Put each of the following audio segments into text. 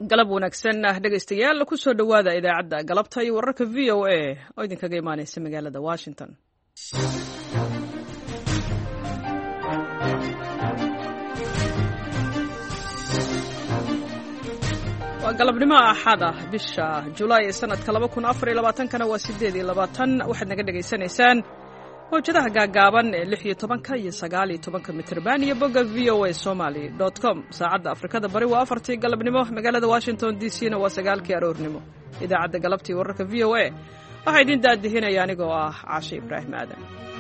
galab wanaagsan dhegaystayaal ku soo dhowaada idaacadda galabta iyo wararka v o a oo idinkaga imaanaysa magaalada Washington. waa galabnimo axad ah bisha Julaay sanadka 2024 waa 8 waxaad naga dhageysanaysaan hojadaha gaagaaban ee 16 iyo 19 mitirban iyo bogga voasomali.com. saacadda Afrikada bari waa 4 galabnimo, magaalada Washington DC na waa 9 aroornimo. idaacadda galabtii wararka v o a waxaa idin daadihinaya anigoo ah Caashe Ibraahim Aadan.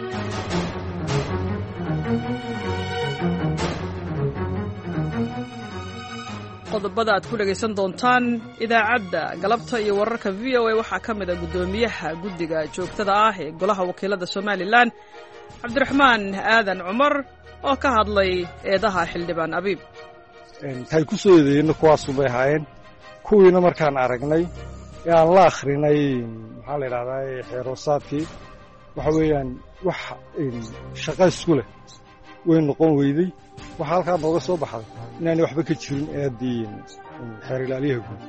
qodobada aad ku dhagaysan doontaan idaacadda galabta iyo wararka v o a waxaa ka mid ah guddoomiyaha guddiga joogtada ah ee golaha wakiilada Somaliland Cabdiraxmaan Aadan Cumar oo ka hadlay eedaha xildhibaan Abiib. Tay ku soo yeedeen kuwaas u baahayeen kuwiina markaan aragnay ee aan la akhrinay maxaa la yiraahdaa xeerosaadkii waxa weeyaan wax shaqo isku leh way noqon weyday waxa halka nooga soo baxay inaan waxba ka jirin eedii xeer ilaaliyaha guud.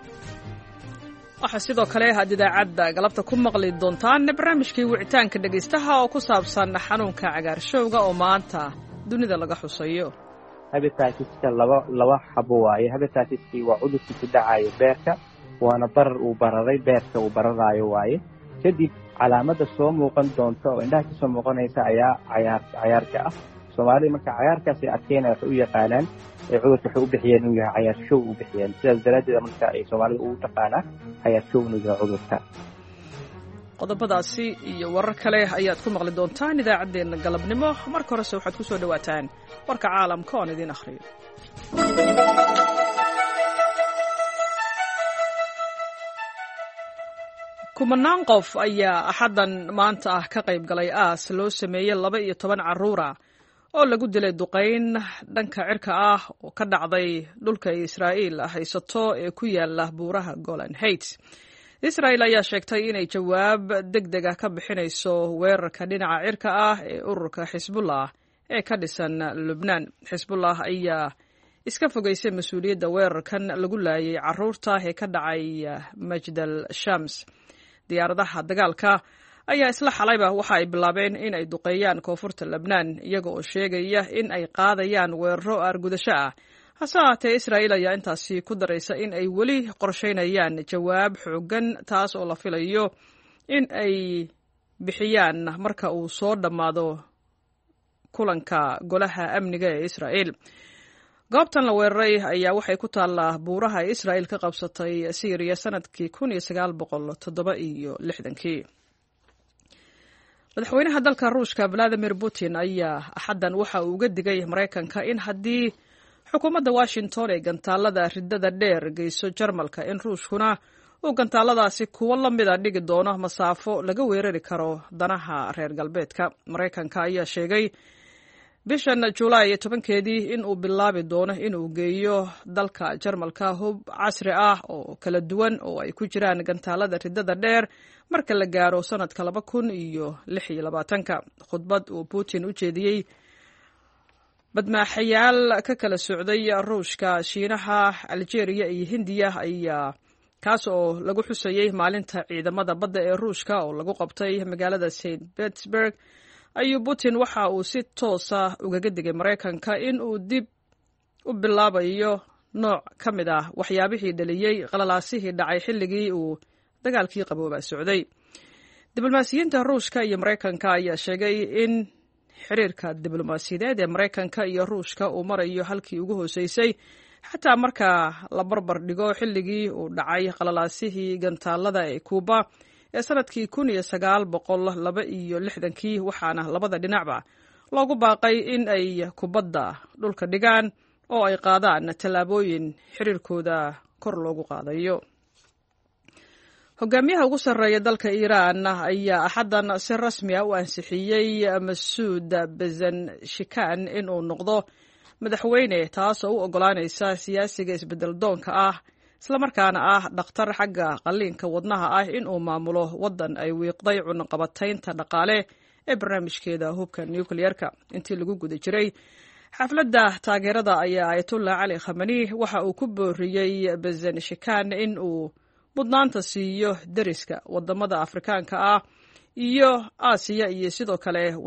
waxa sidoo kale idaacadda galabta ku maqli doontaan barnaamijkii wicitaanka dhagaystaha oo ku saabsan xanuunka cagaarshowga oo maanta dunida laga xusayo. habitaatiska laba xabo waaye. habitaatiskii waa cudurkii ku dhacayo beerka, waana barar uu bararay beerka uu bararayo waaye. kadib calaamada soo muuqan doonta oo indhaha ka soo muuqanaysa ayaa cayaarka ah. Soomaaliya marka cayaarkaas ay adkeynaya waxay u yaqaanaan cudurka waxay u bixiyeen inuu yahay cayaarshow u bixiyeen. sidaas daraaddeed marka ay Soomaalida ugu taqaanaa cayaarshow inuu yahay cudurka. qodobadaasi iyo warar kale ayaad ku maqli doontaan idaacaddeenna galabnimo. marka horese waxaad ku soo dhawaataan warka caalamka oon idiin akhriyo. kumanaan qof ayaa axaddan maanta ah ka qayb galay aas loo sameeyey 12 carruura oo lagu dilay duqayn dhanka cirka ah oo ka dhacday dhulka Israa'iil haysato ee ku yaala buuraha Golan Heights. Israa'iil ayaa sheegtay inay jawaab degdeg ah ka bixinayso weerarka dhinaca cirka ah ee ururka Xisbullah ee ka dhisan Lubnaan. Xisbullah ayaa iska fogeysay mas'uuliyadda weerarkan lagu laayay carruurta ee ka dhacay Majdal Shams. diyaaradaha dagaalka ayaa isla xalayba waxa ay bilaabeen in ay duqeeyaan koonfurta Lebanon iyaga oo sheegaya in ay qaadayaan weeraro argudasho ah. hase haatee Israa'iil ayaa intaasi ku daraysa in ay weli qorsheynayaan jawaab xooggan taas oo la filayo in ay bixiyaan marka uu soo dhammaado kulanka golaha amniga ee Israa'iil. goobtan la weeraray ayaa waxay ku taallaa buuraha Israa'iil ka qabsatay Syria sanadkii 1967. madaxweynaha dalka Ruushka Vladimir Putin ayaa axaddan waxa uu uga digay Mareykanka in haddii xukuumadda Washington ee gantaalada ridada dheer geyso Jarmalka in Ruushkuna uu gantaaladaasi kuwa la mid ah dhigi doono masaafo laga weerari karo danaha reer galbeedka. Mareykanka ayaa sheegay bishan Julaay 10keedii in uu bilaabi doono in uu geeyo dalka Jarmalka hub casri ah oo kala duwan oo ay ku jiraan gantaalada ridada dheer marka la gaaro sanadka 2026. khudbad uu Putin u jeediyey badmaaxayaal ka kala socday Ruushka, Shiinaha, Algeria iyo Hindiya ayaa kaas oo lagu xusayay maalinta ciidamada badda ee Ruushka oo lagu qabtay magaalada St. Petersburg ayuu Putin waxa uu si toos ah ugaga digay Mareykanka in uu dib u bilaabayo nooc ka mid ah waxyaabihii dhaliyay qalalaasihii dhacay xilligii uu dagaalkii qabooba socday. diblomaasiyiinta Ruushka iyo Mareykanka ayaa sheegay in xiriirka diblomaasiyadeed ee Mareykanka iyo Ruushka uu marayo halkii ugu hooseysay xataa marka la barbar dhigo xilligii uu dhacay qalalaasihii gantaalada ee Cuba ee sanadkii 1962 waxaana labada dhinacba loogu baaqay in ay kubadda dhulka dhigaan oo ay qaadaan tallaabooyin xiriirkooda kor loogu qaadayo. hogaamiyaha ugu sarreeya dalka Iiraan ayaa axaddan si rasmi ah u ansixiyey Masuud Pezeshkian in uu noqdo madaxweyne, taas oo u ogolaanaysa siyaasiga isbedel doonka ah islamarkaana ah dhakhtar xagga qalliinka wadnaha ah in uu maamulo waddan ay wiiqday cunaqabataynta dhaqaale ee barnaamijkeeda hubka nuclearka. intii lagu guda jiray xafladda taageerada ayaa ayatullah cali khamenei waxa uu ku booriyey bazanishikan in uu mudnaanta siiyo deriska wadamada afrikaanka ah iyo aasiya iyo sidoo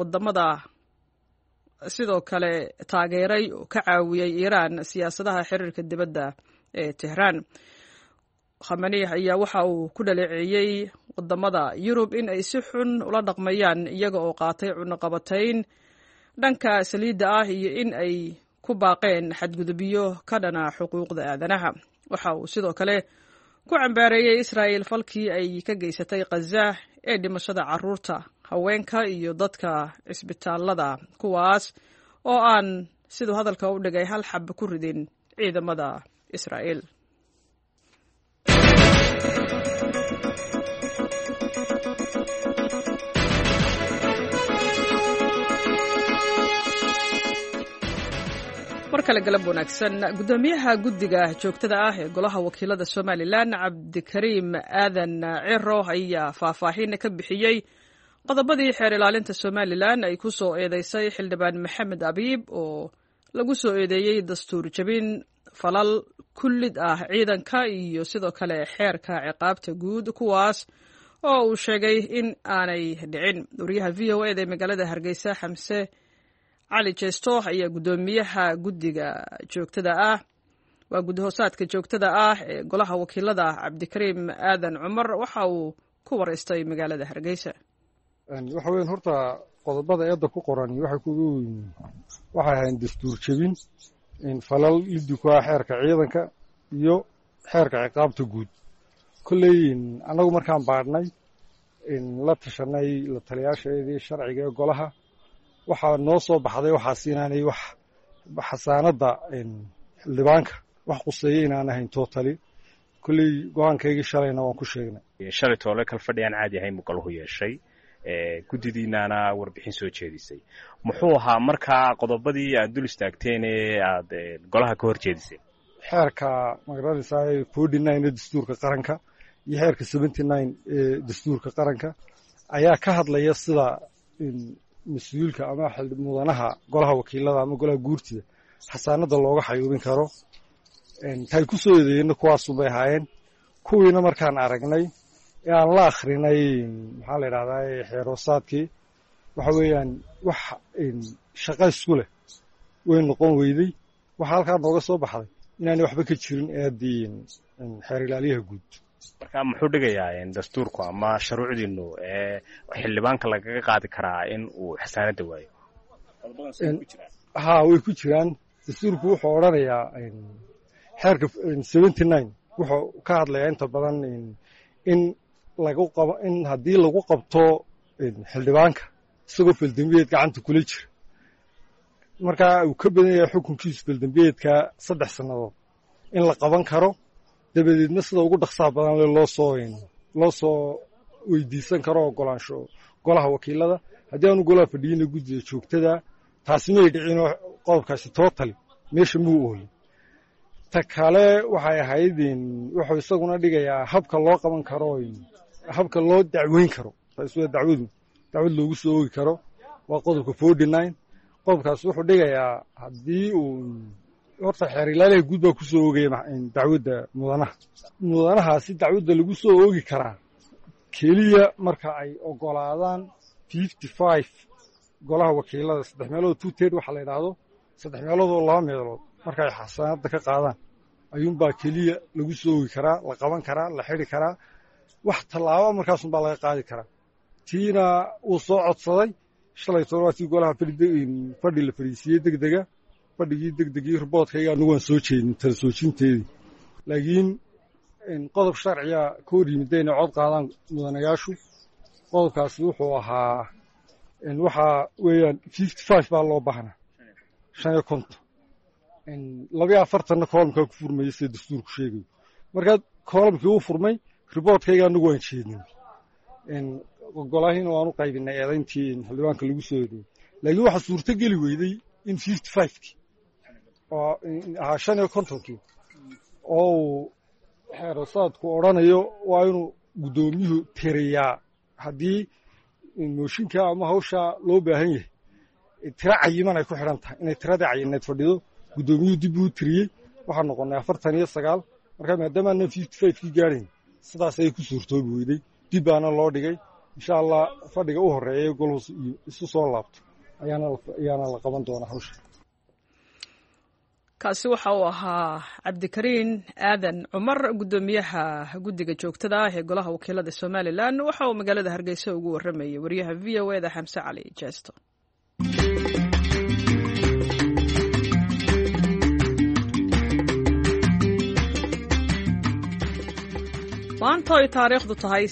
kale taageeray oo ka caawiyey iiraan siyaasadaha xiriirka dibadda ee tehraan. khamenei ayaa waxa uu ku dhaleeceeyey wadamada yurub in ay si xun ula dhaqmayaan iyaga oo qaatay cunaqabatayn dhanka saliidda ah iyo in ay ku baaqeen xadgudubyo ka dhana xuquuqda aadanaha. waxa uu sidoo kale ku cambaareeyey israa'il falkii ay ka geysatay khaza ee dhimashada carruurta, haweenka iyo dadka cisbitaalada, kuwaas oo aan siduu hadalka u dhigay hal xab ku ridin ciidamada israa'il. mar kale galab wanaagsan. guddoomiyaha guddiga joogtada ah ee golaha wakiilada somalilan cabdikariim aadan ciro ayaa faahfaahin ka bixiyey qodobadii xeer ilaalinta somalilan ay ku soo eedeysay xildhibaan maxamed abiib oo lagu soo eedeeyey dastuur jabin, falal kullid ah ciidanka iyo sidoo kale xeerka ciqaabta guud, kuwaas oo uu sheegay in aanay dhicin. wariyaha v o eda ee magaalada hargeysa xamse cali jeesto ayaa guddoomiyaha guddiga joogtada ah waa guddi-hoosaadka joogtada ah ee golaha wakiilada cabdikariim aadan cumar waxa uu ku wareystay magaalada hargeysa. waxa weyn horta qodobada eedda ku qoran waxay ahayn dastuur jebin, falal liddi ku ah xeerka ciidanka iyo xeerka ciqaabta guud. kolley annagu markaan baadhnay la tashanay la taliyaasheedii sharciga ee golaha, waxaa noo soo baxday waxaas inaanay wax xasaanadda xildhibaanka wax quseeya inaan ahayn tootali. kolley go-aankaygii shalayna waan ku sheegnay. shalay toole kal fadhi aan caadi ahayn buu galuhu yeeshay, guddidiinaana warbixin soo jeedisay. muxuu ahaa markaa qodobadii aad dul istaagteen ee aad golaha ka hor jeediseen? xeerka magaranaysaa 49 ee dastuurka qaranka iyo xeerka 79 ee dastuurka qaranka ayaa ka hadlaya sida mas-uulka ama mudanaha golaha wakiilada ama golaha guurtida xasaanada looga xayuubin karo. tay ku soo eedeeyeenna kuwaasubay ahaayeen. kuwiina markaan aragnay ee aan la akhrinay maxaa la yidhahdaa xeeroosaadkii, waxa weeyaan wax shaqa isku leh way noqon weyday. waxaa halkaa nooga soo baxday inaanay waxba ka jirin eeddii xeer ilaaliyaha guud. marka muxuu dhigayaa dastuurku ama shuruucdiinu xildhibaanka lagaga qaadi karaa in uu xasaanada waayo? ha way ku jiraan. dastuurku wuxuu odhanayaa xeerka 79 wuxuu ka hadlayaa inta badan in haddii lagu qabto xildhibaanka isagoo faldambiyeed gacanta kula jira, markaa uu ka badan yahay xukunkiisu faldambiyeedka 3 sannadood in la qaban karo, dabadeedna sida ugu dhaqsaha badan loo soo weydiisan karo ogolaansho golaha wakiilada. haddii aanu golaha fadhiyina guddiga joogtada, taasi may dhicinoo qodobkaasi tootali meesha muu oolin. ta kale waxay ahayd wuxuu isaguna dhigayaa habka loo qaban karo, habka loo dacweyn karo. taas waa dacwad loogu soo oogi karo, waa qodobka 49. qodobkaas wuxuu dhigayaa haddii uu horta xeer ilaaliyaha guud baa ku soo oogaya dacwadda mudanahaasi dacwadda lagu soo oogi karaa keliya marka ay ogolaadaan 55 golaha wakiilada 3 meelood 2/3 waxa la yidhaahdo 3 meelood oo 2 meelood marka ay xasaanada ka qaadaan ayuunbaa keliya lagu soo oogi karaa, la qaban karaa, la xidhi karaa. wax tallaabo markaasunbaa laga qaadi karaa. tiina uu soo codsaday shalay todobaadkii golaha fadhi la fadhiisiiyey degdega. fadhigii degdegii riboodkayga anagu waan soo jeedin tala soojinteedii, laakiin qodob sharciya ka hor yimid inay cod qaadaan mudanayaashu. qodobkaasi wuxuu ahaa waxaa weeyaan 55 baa loo baahnaa 55. 42 koolamkaa ku furmayay sida dastuurku sheegayo. markaa koolamkii uu furmay, riboodkayga anagu waan jeedin, golahiina waan u qaybinay eedayntii xildhibaanka lagu soo eedeeyey. laakiin waxaa suurto geli weyday in 55kii oo ahaa 55kii oo uu xeeroosaadku odhanayo waa inuu guddoomiyuhu tiriyaa haddii mooshinka ama hawshaa loo baahan yahay tiro cayiman ay ku xidhan tahay inay tiradii cayineed fadhido guddoomiyuhu dib uu tiriyey waxaan noqonnay 49 marka maadaamaana 55kii gaadhayn sidaas ayay ku suurtoobi weyday dib baana loo dhigay insha allah fadhiga u horreeya golhus iyo isu soo laabto ayaana la qaban doonaa hawsha kaasi waxa uu ahaa cabdikariin aadan cumar guddoomiyaha guddiga joogtada ah ee golaha wakiilada somalilan waxa uu magaalada hargeysa ugu warramayay wariyaha v o eda xamse cali jeesto maanta ay taariikhdu tahay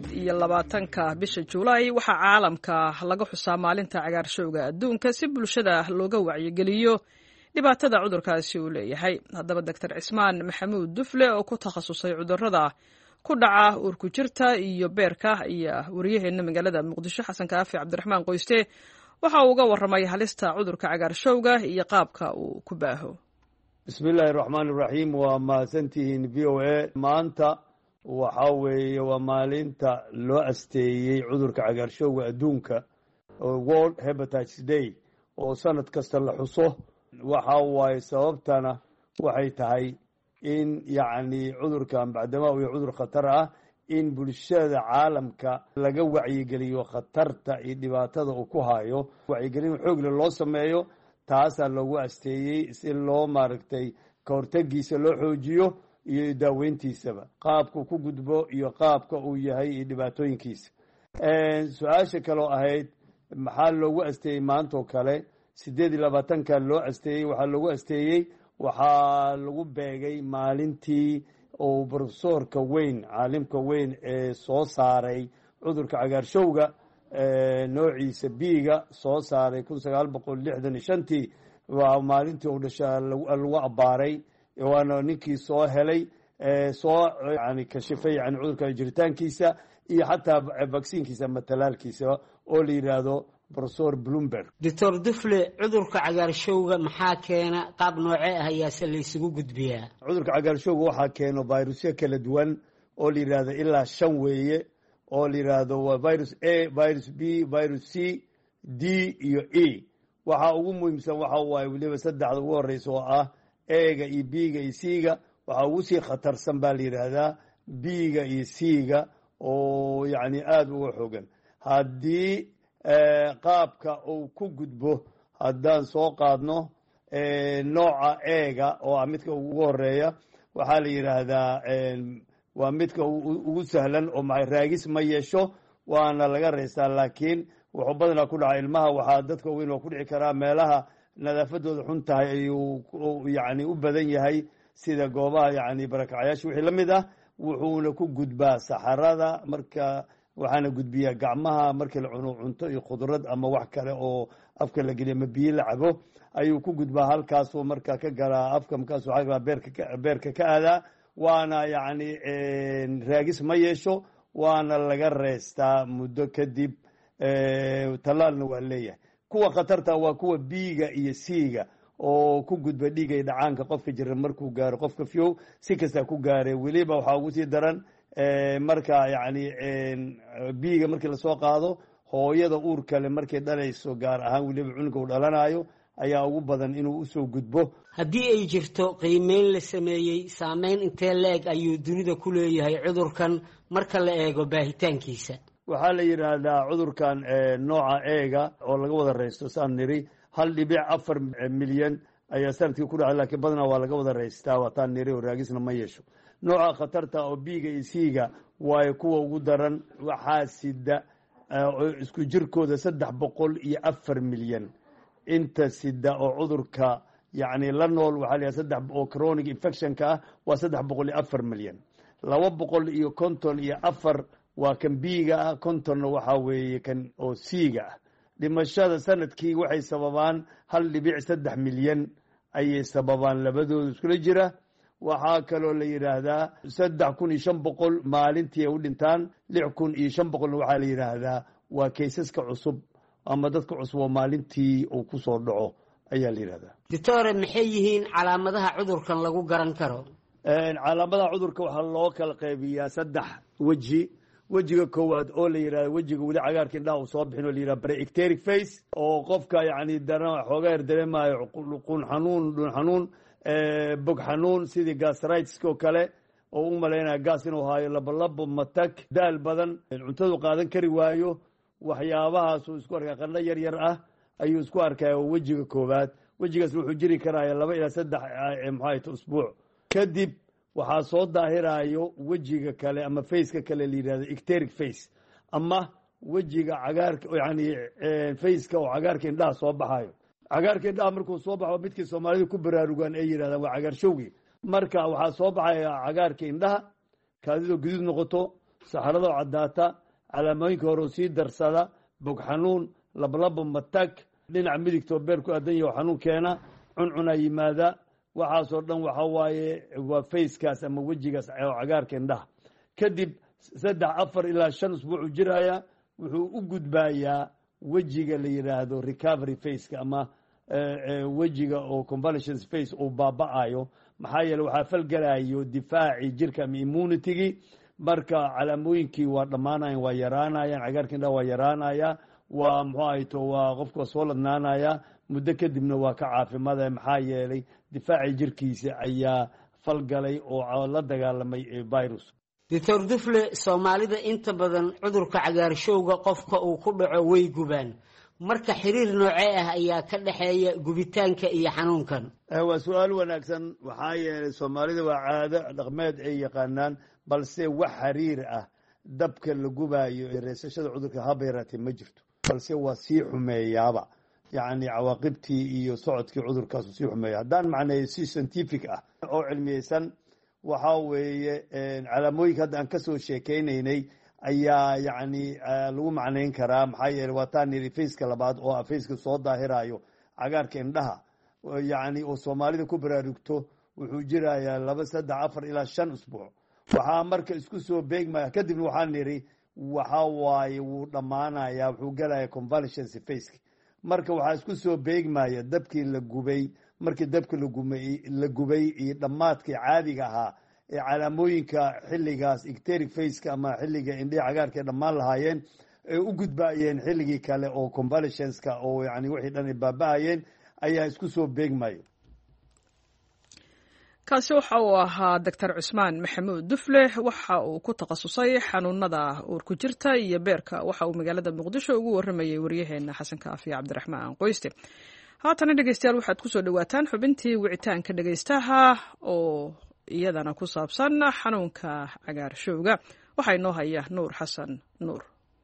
28 bisha Juulaay waxaa caalamka laga xusaa maalinta cagaarshowga adduunka si bulshada looga wacyigeliyo dhibaatada cudurkaasi uu leeyahay. Haddaba Dr. Cismaan Maxamuud Dufle oo ku takhasusay cudurrada ku dhaca uurku jirta iyo beerka ayaa wariyaheena magaalada Muqdisho Xasan Kaafi Cabdiraxmaan Qoyste waxa uu uga warramay halista cudurka cagaarshowga iyo qaabka uu ku baaho. Bismillahir Rahmanir Rahim waa maasantihiin VOA maanta waxa weeye waa maalinta loo asteeyay cudurka cagaarshowga adduunka oo World Hepatitis Day oo sanad kasta la xuso waxa waaye sababtana waxay tahay in yacni cudurkan bacdama uu cudur khatar ah in bulshada caalamka laga wacyigeliyo khatarta iyo dhibaatada uu ku hayo wacyigelin xoog leh loo sameeyo taasaa loogu asteeyey si loo maaragtay ka hortagiisa loo xoojiyo iyo daaweyntiisaba qaabku ku gudbo iyo qaabka uu yahay iyo dhibaatooyinkiisa su-aasha kaloo ahayd maxaa loogu asteeyey maanta oo kale 28ka loo asteeyey waxaa loogu asteeyey waxaa lagu beegay maalintii uu profesorka weyn caalimka weyn ee soo saaray cudurka cagaarshowga noociisa biiga soo saaray 1965 waa maalintii uu dhashaa lagu abbaaray waana ninkii soo helay soo yani kashifay yani cudurka jiritaankiisa iyo xataa vaksiinkiisa ama talaalkiisa oo la yidhaahdo professor Bloomberg. Dr. Dufle cudurka cagaarshowga maxaa keena qaab noocee ah ayaase la isugu gudbiyaa? Cudurka cagaarshowga waxaa keeno virusyo kala duwan oo la yidhaahdo ilaa 5 weeye oo la yidhaahdo waa virus A, virus B, virus C, D iyo E. Waxa ugu muhiimsan waxa waaye waliba saddexda ugu horeysa oo ah A-ga iyo B-ga iyo C-ga waxa ugu sii khatarsan baa la yidhaahdaa B-ga iyo C-ga oo yacni aada uga xogan haddii qaabka uu ku gudbo haddaan soo qaadno nooca A-ga oo ah midka ugu horeeya waxaa la yidhaahdaa waa midka ugu sahlan oo raagis ma yeesho waana laga reystaa laakiin wuxuu badanaa ku dhaca ilmaha waxaa dadka weyn oo ku dhici karaa meelaha nadaafadooda xun tahay ayuu yani u badan yahay sida goobaha yani barakacayaasha wixii la mid ah wuxuuna ku gudbaa saxarada marka waxaana gudbiyaa gacmaha markii la cuno cunto iyo khudrad ama wax kale oo afka la geliyo ama biyo la cabo ayuu ku gudbaa halkaasuu marka ka galaa afka markaasuu xagga beerka ka aadaa waana yacni raagis ma yeesho waana laga reystaa muddo kadib tallaalna waa leeyahay kuwa khatarta waa kuwa B-ga iyo C-ga oo ku gudba dhiigay dhacaanka qofka jira markuu gaaro qofka fiyow si kasta ku gaaree weliba waxaa ugu sii daran marka yacni B-ga markii lasoo qaado hooyada uur kale markay dhalayso gaar ahaan weliba cunuga uu dhalanayo ayaa ugu badan inuu usoo gudbo. Haddii ay jirto qiimeyn la sameeyey saameyn intee leeg ayuu dunida ku leeyahay cudurkan marka la eego baahitaankiisa? waxaa la yidhaahdaa cudurkan nooca A-ga oo laga wada reysto saan niri 1.4 milyan ayaa sanadkii ku dhacay laakiin badanaa waa laga wada reystaa waataan niri oo raagisna ma yeesho. nooca khatarta oo B-ga iyo C-ga waayo kuwa ugu daran waxaa sida isku jirkooda 304 milyan inta sida oo cudurka yacni la nool waxaa la yidhahdaa 3 oo chronic infectionka ah waa 304 milyan 254 waa kan B-ga ah 50 waxaa weeye kan oo C-ga ah dhimashada sanadkii waxay sababaan 1.3 milyan ayay sababaan labadooda iskula jira. waxaa kaloo la yidhaahdaa 3,500 maalintii ay u dhintaan 6,500 waxaa la yidhaahdaa waa kaysaska cusub ama dadka cusub oo maalintii uu ku soo dhaco ayaa la yidhahdaa. Doctor maxay yihiin calaamadaha cudurkan lagu garan karo? calaamadaha cudurka waxaa loo kala qaybiyaa 3 weji wejiga koowaad oo la yidhahdo wejiga weli cagaarka indhaha uu soo bixin oo la yidhahdo pre-ecteric face oo qofka yacni xoogaa yar dareemayo qun xanuun dhun xanuun bog xanuun sidii gastritiska oo kale oo u malaynaya gaas inuu haayo labolabo matag daal badan cuntadu qaadan kari waayo waxyaabahaasuu isku arkaya qandho yar yar ah ayuu isku arkaya oo wejiga koowaad wejigaas wuxuu jiri karaya 2 ilaa 3 maxaayta usbuuc kadib waxaa soo daahirayo wejiga kale ama faceka kale la yidhahdo ecteric face ama wejiga cagaarka yani faceka oo cagaarka indhaha soo baxayo cagaarka indhaha markuu soo baxo midkii soomaalida ku baraarugaan ay yidhahdaan waa cagaarshowgi marka waxaa soo baxaya cagaarka indhaha kaadidoo guduud noqoto saxaradoo caddaata calaamooyinka hore oo sii darsada bog xanuun lablabo matag dhinaca midigtoo beer ku aadan yaho xanuun keena cuncunaa yimaada waxaasoo dhan waxa waaye waa facekaas ama wejigaas oo cagaarka indhaha kadib 3, 4 ilaa 5 usbuucu jiraya wuxuu u gudbayaa wejiga la yidhaahdo recovery faceka ama wejiga oo convalescence face uu baaba'ayo maxaa yeele waxaa falgelayo difaacii jirka ama immunitygii marka calaamooyinkii waa dhammaanayan waa yaraanayaan cagaarka indhaha waa yaraanaya waa muxuu ahayto waa qofka soo ladnaanaya muddo kadibna waa ka caafimaadaya maxaa yeelay difaacii jirkiisa ayaa falgalay oo la dagaalamay virus doctor dufle soomaalida inta badan cudurka cagaarshowga qofka uu ku dhaco way gubaan marka xiriir noocee ah ayaa ka dhaxeeya gubitaanka iyo xanuunkan waa su-aal wanaagsan waxaa yeelay soomaalida waa caado dhaqmeed ay yaqaanaan balse wax xiriir ah dabka la gubaayo ee reesashada cudurka haba yaraatee ma jirto balse waa sii xumeeyaaba yacni cawaaqibtii iyo socodkii cudurkaasu sii xumeeya haddaan macneeyo si scientific ah oo cilmiyeysan waxaa weeye calaamooyinka hadda aan kasoo sheekeynaynay ayaa yacni lagu macnayn karaa maxaa yeeley waa taa niri faceka labaad oo ah faceka soo daahirayo cagaarka indhaha yacni oo soomaalida ku baraarugto wuxuu jirayaa 2, 3, 4 ilaa 5 usbuuc waxaa marka isku soo beegmaya kadibna waxaa niri waxa waaye wuu dhammaanaya wuxuu gelaya convalescence faceka marka waxaa isku soo beegmaya dabkii la gubay markii dabka la gubay iyo dhammaadkii caadiga ahaa ee calaamooyinka xilligaas ecteric faceka ama xilliga indhihi cagaarka ay dhammaan lahaayeen ay u gudbaayeen xilligii kale oo convalescenceka oo yani wixii dhan ay baaba'ayeen ayaa isku soo beegmaya kaasi waxa uu ahaa doctor cusmaan maxamuud dufle waxa uu ku takhasusay xanuunada uurku jirta iyo beerka waxa uu magaalada muqdisho ugu waramayay waryaheena xasan kaafi cabdiraxmaan qoyste haatana dhegeystayaal waxaad kusoo dhawaataan xubintii wicitaanka dhegeystaha oo iyadana ku saabsan xanuunka cagaarshowga waxaa inoo haya nuur xasan nuur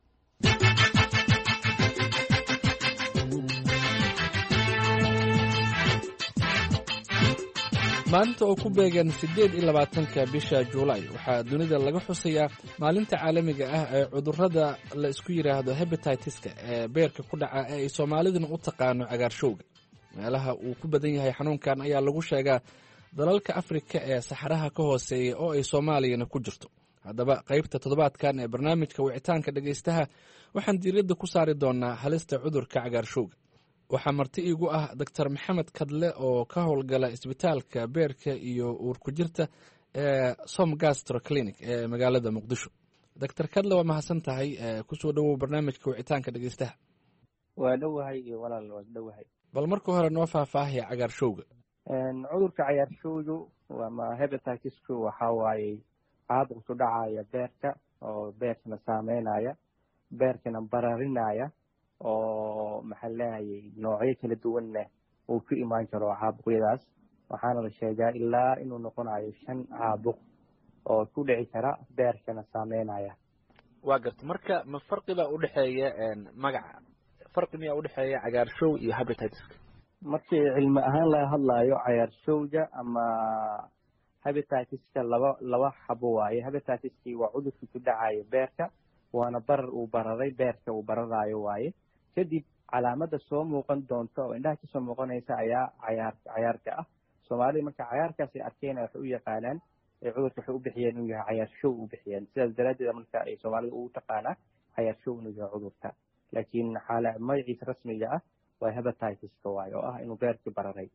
maalinta oo ku beegan 28-ka bisha Juulaay waxaa dunida laga xusayaa maalinta caalamiga ah ee cudurrada la isku yiraahdo hepatitis-ka ee beerka ku dhaca ee ay Soomaaliduna u taqaano cagaarshowga meelaha uu ku badan yahay xanuunkan ayaa lagu sheegaa dalalka Afrika ee saxaraha ka hooseeya oo ay Soomaaliyana ku jirto haddaba qaybta toddobaadkan ee barnaamijka wicitaanka dhageystaha waxaan diiradda ku saari doonaa halista cudurka cagaarshowga waxaa marti iigu ah Dr. Maxamed Kadle oo ka howlgala isbitaalka beerka iyo uurku jirta ee Som Gastro Clinic ee magaalada Muqdisho. Dr. Kadle waa mahadsan tahay ku soo dhawow barnaamijka wicitaanka dhageystaha. waa dhowahay walaal waa dhowahay. Bal marka hore noo faahfaahiya cagaarshowga. cudurka cagaarshowgu waa hepatitis-ku waxa waaye caabuq ku dhacaya beerka oo beerkana saameynaya beerkana bararinaya oo maxaa leeyahay noocyo kala duwanna uu ku imaan karo caabuqyadaas waxaana la sheegaa ilaa inuu noqonayo 5 caabuq oo ku dhici kara beerkana saameynaya. waa garta marka ma farqi baa u dhaxeeya magaca farqi miyaa u dhaxeeya cagaarshow iyo hepatitis markii cilmi ahaan laga hadlayo cagaarshowga ama hepatitis-ka laba xabo waaye. hepatitis-ki waa cudurkii ku dhacayo beerka waana barar uu bararay beerka uu bararayo waaye kadib calaamada soo muuqan doonta oo indhaha kasoo muuqanaysa ayaa cayaarka ah. Soomaalida marka cayaarkaas ay arkeen waxay u yaqaanaan cudurka waxay u bixiyeen inuu yahay cagaarshow u bixiyeen sidaas daraadeed marka ay Soomaalida u taqaanaa cagaarshow inuu yahay cudurka laakiin magaciisa rasmiga ah waa hepatitis-ka waaye oo ah inuu beerkii bararay.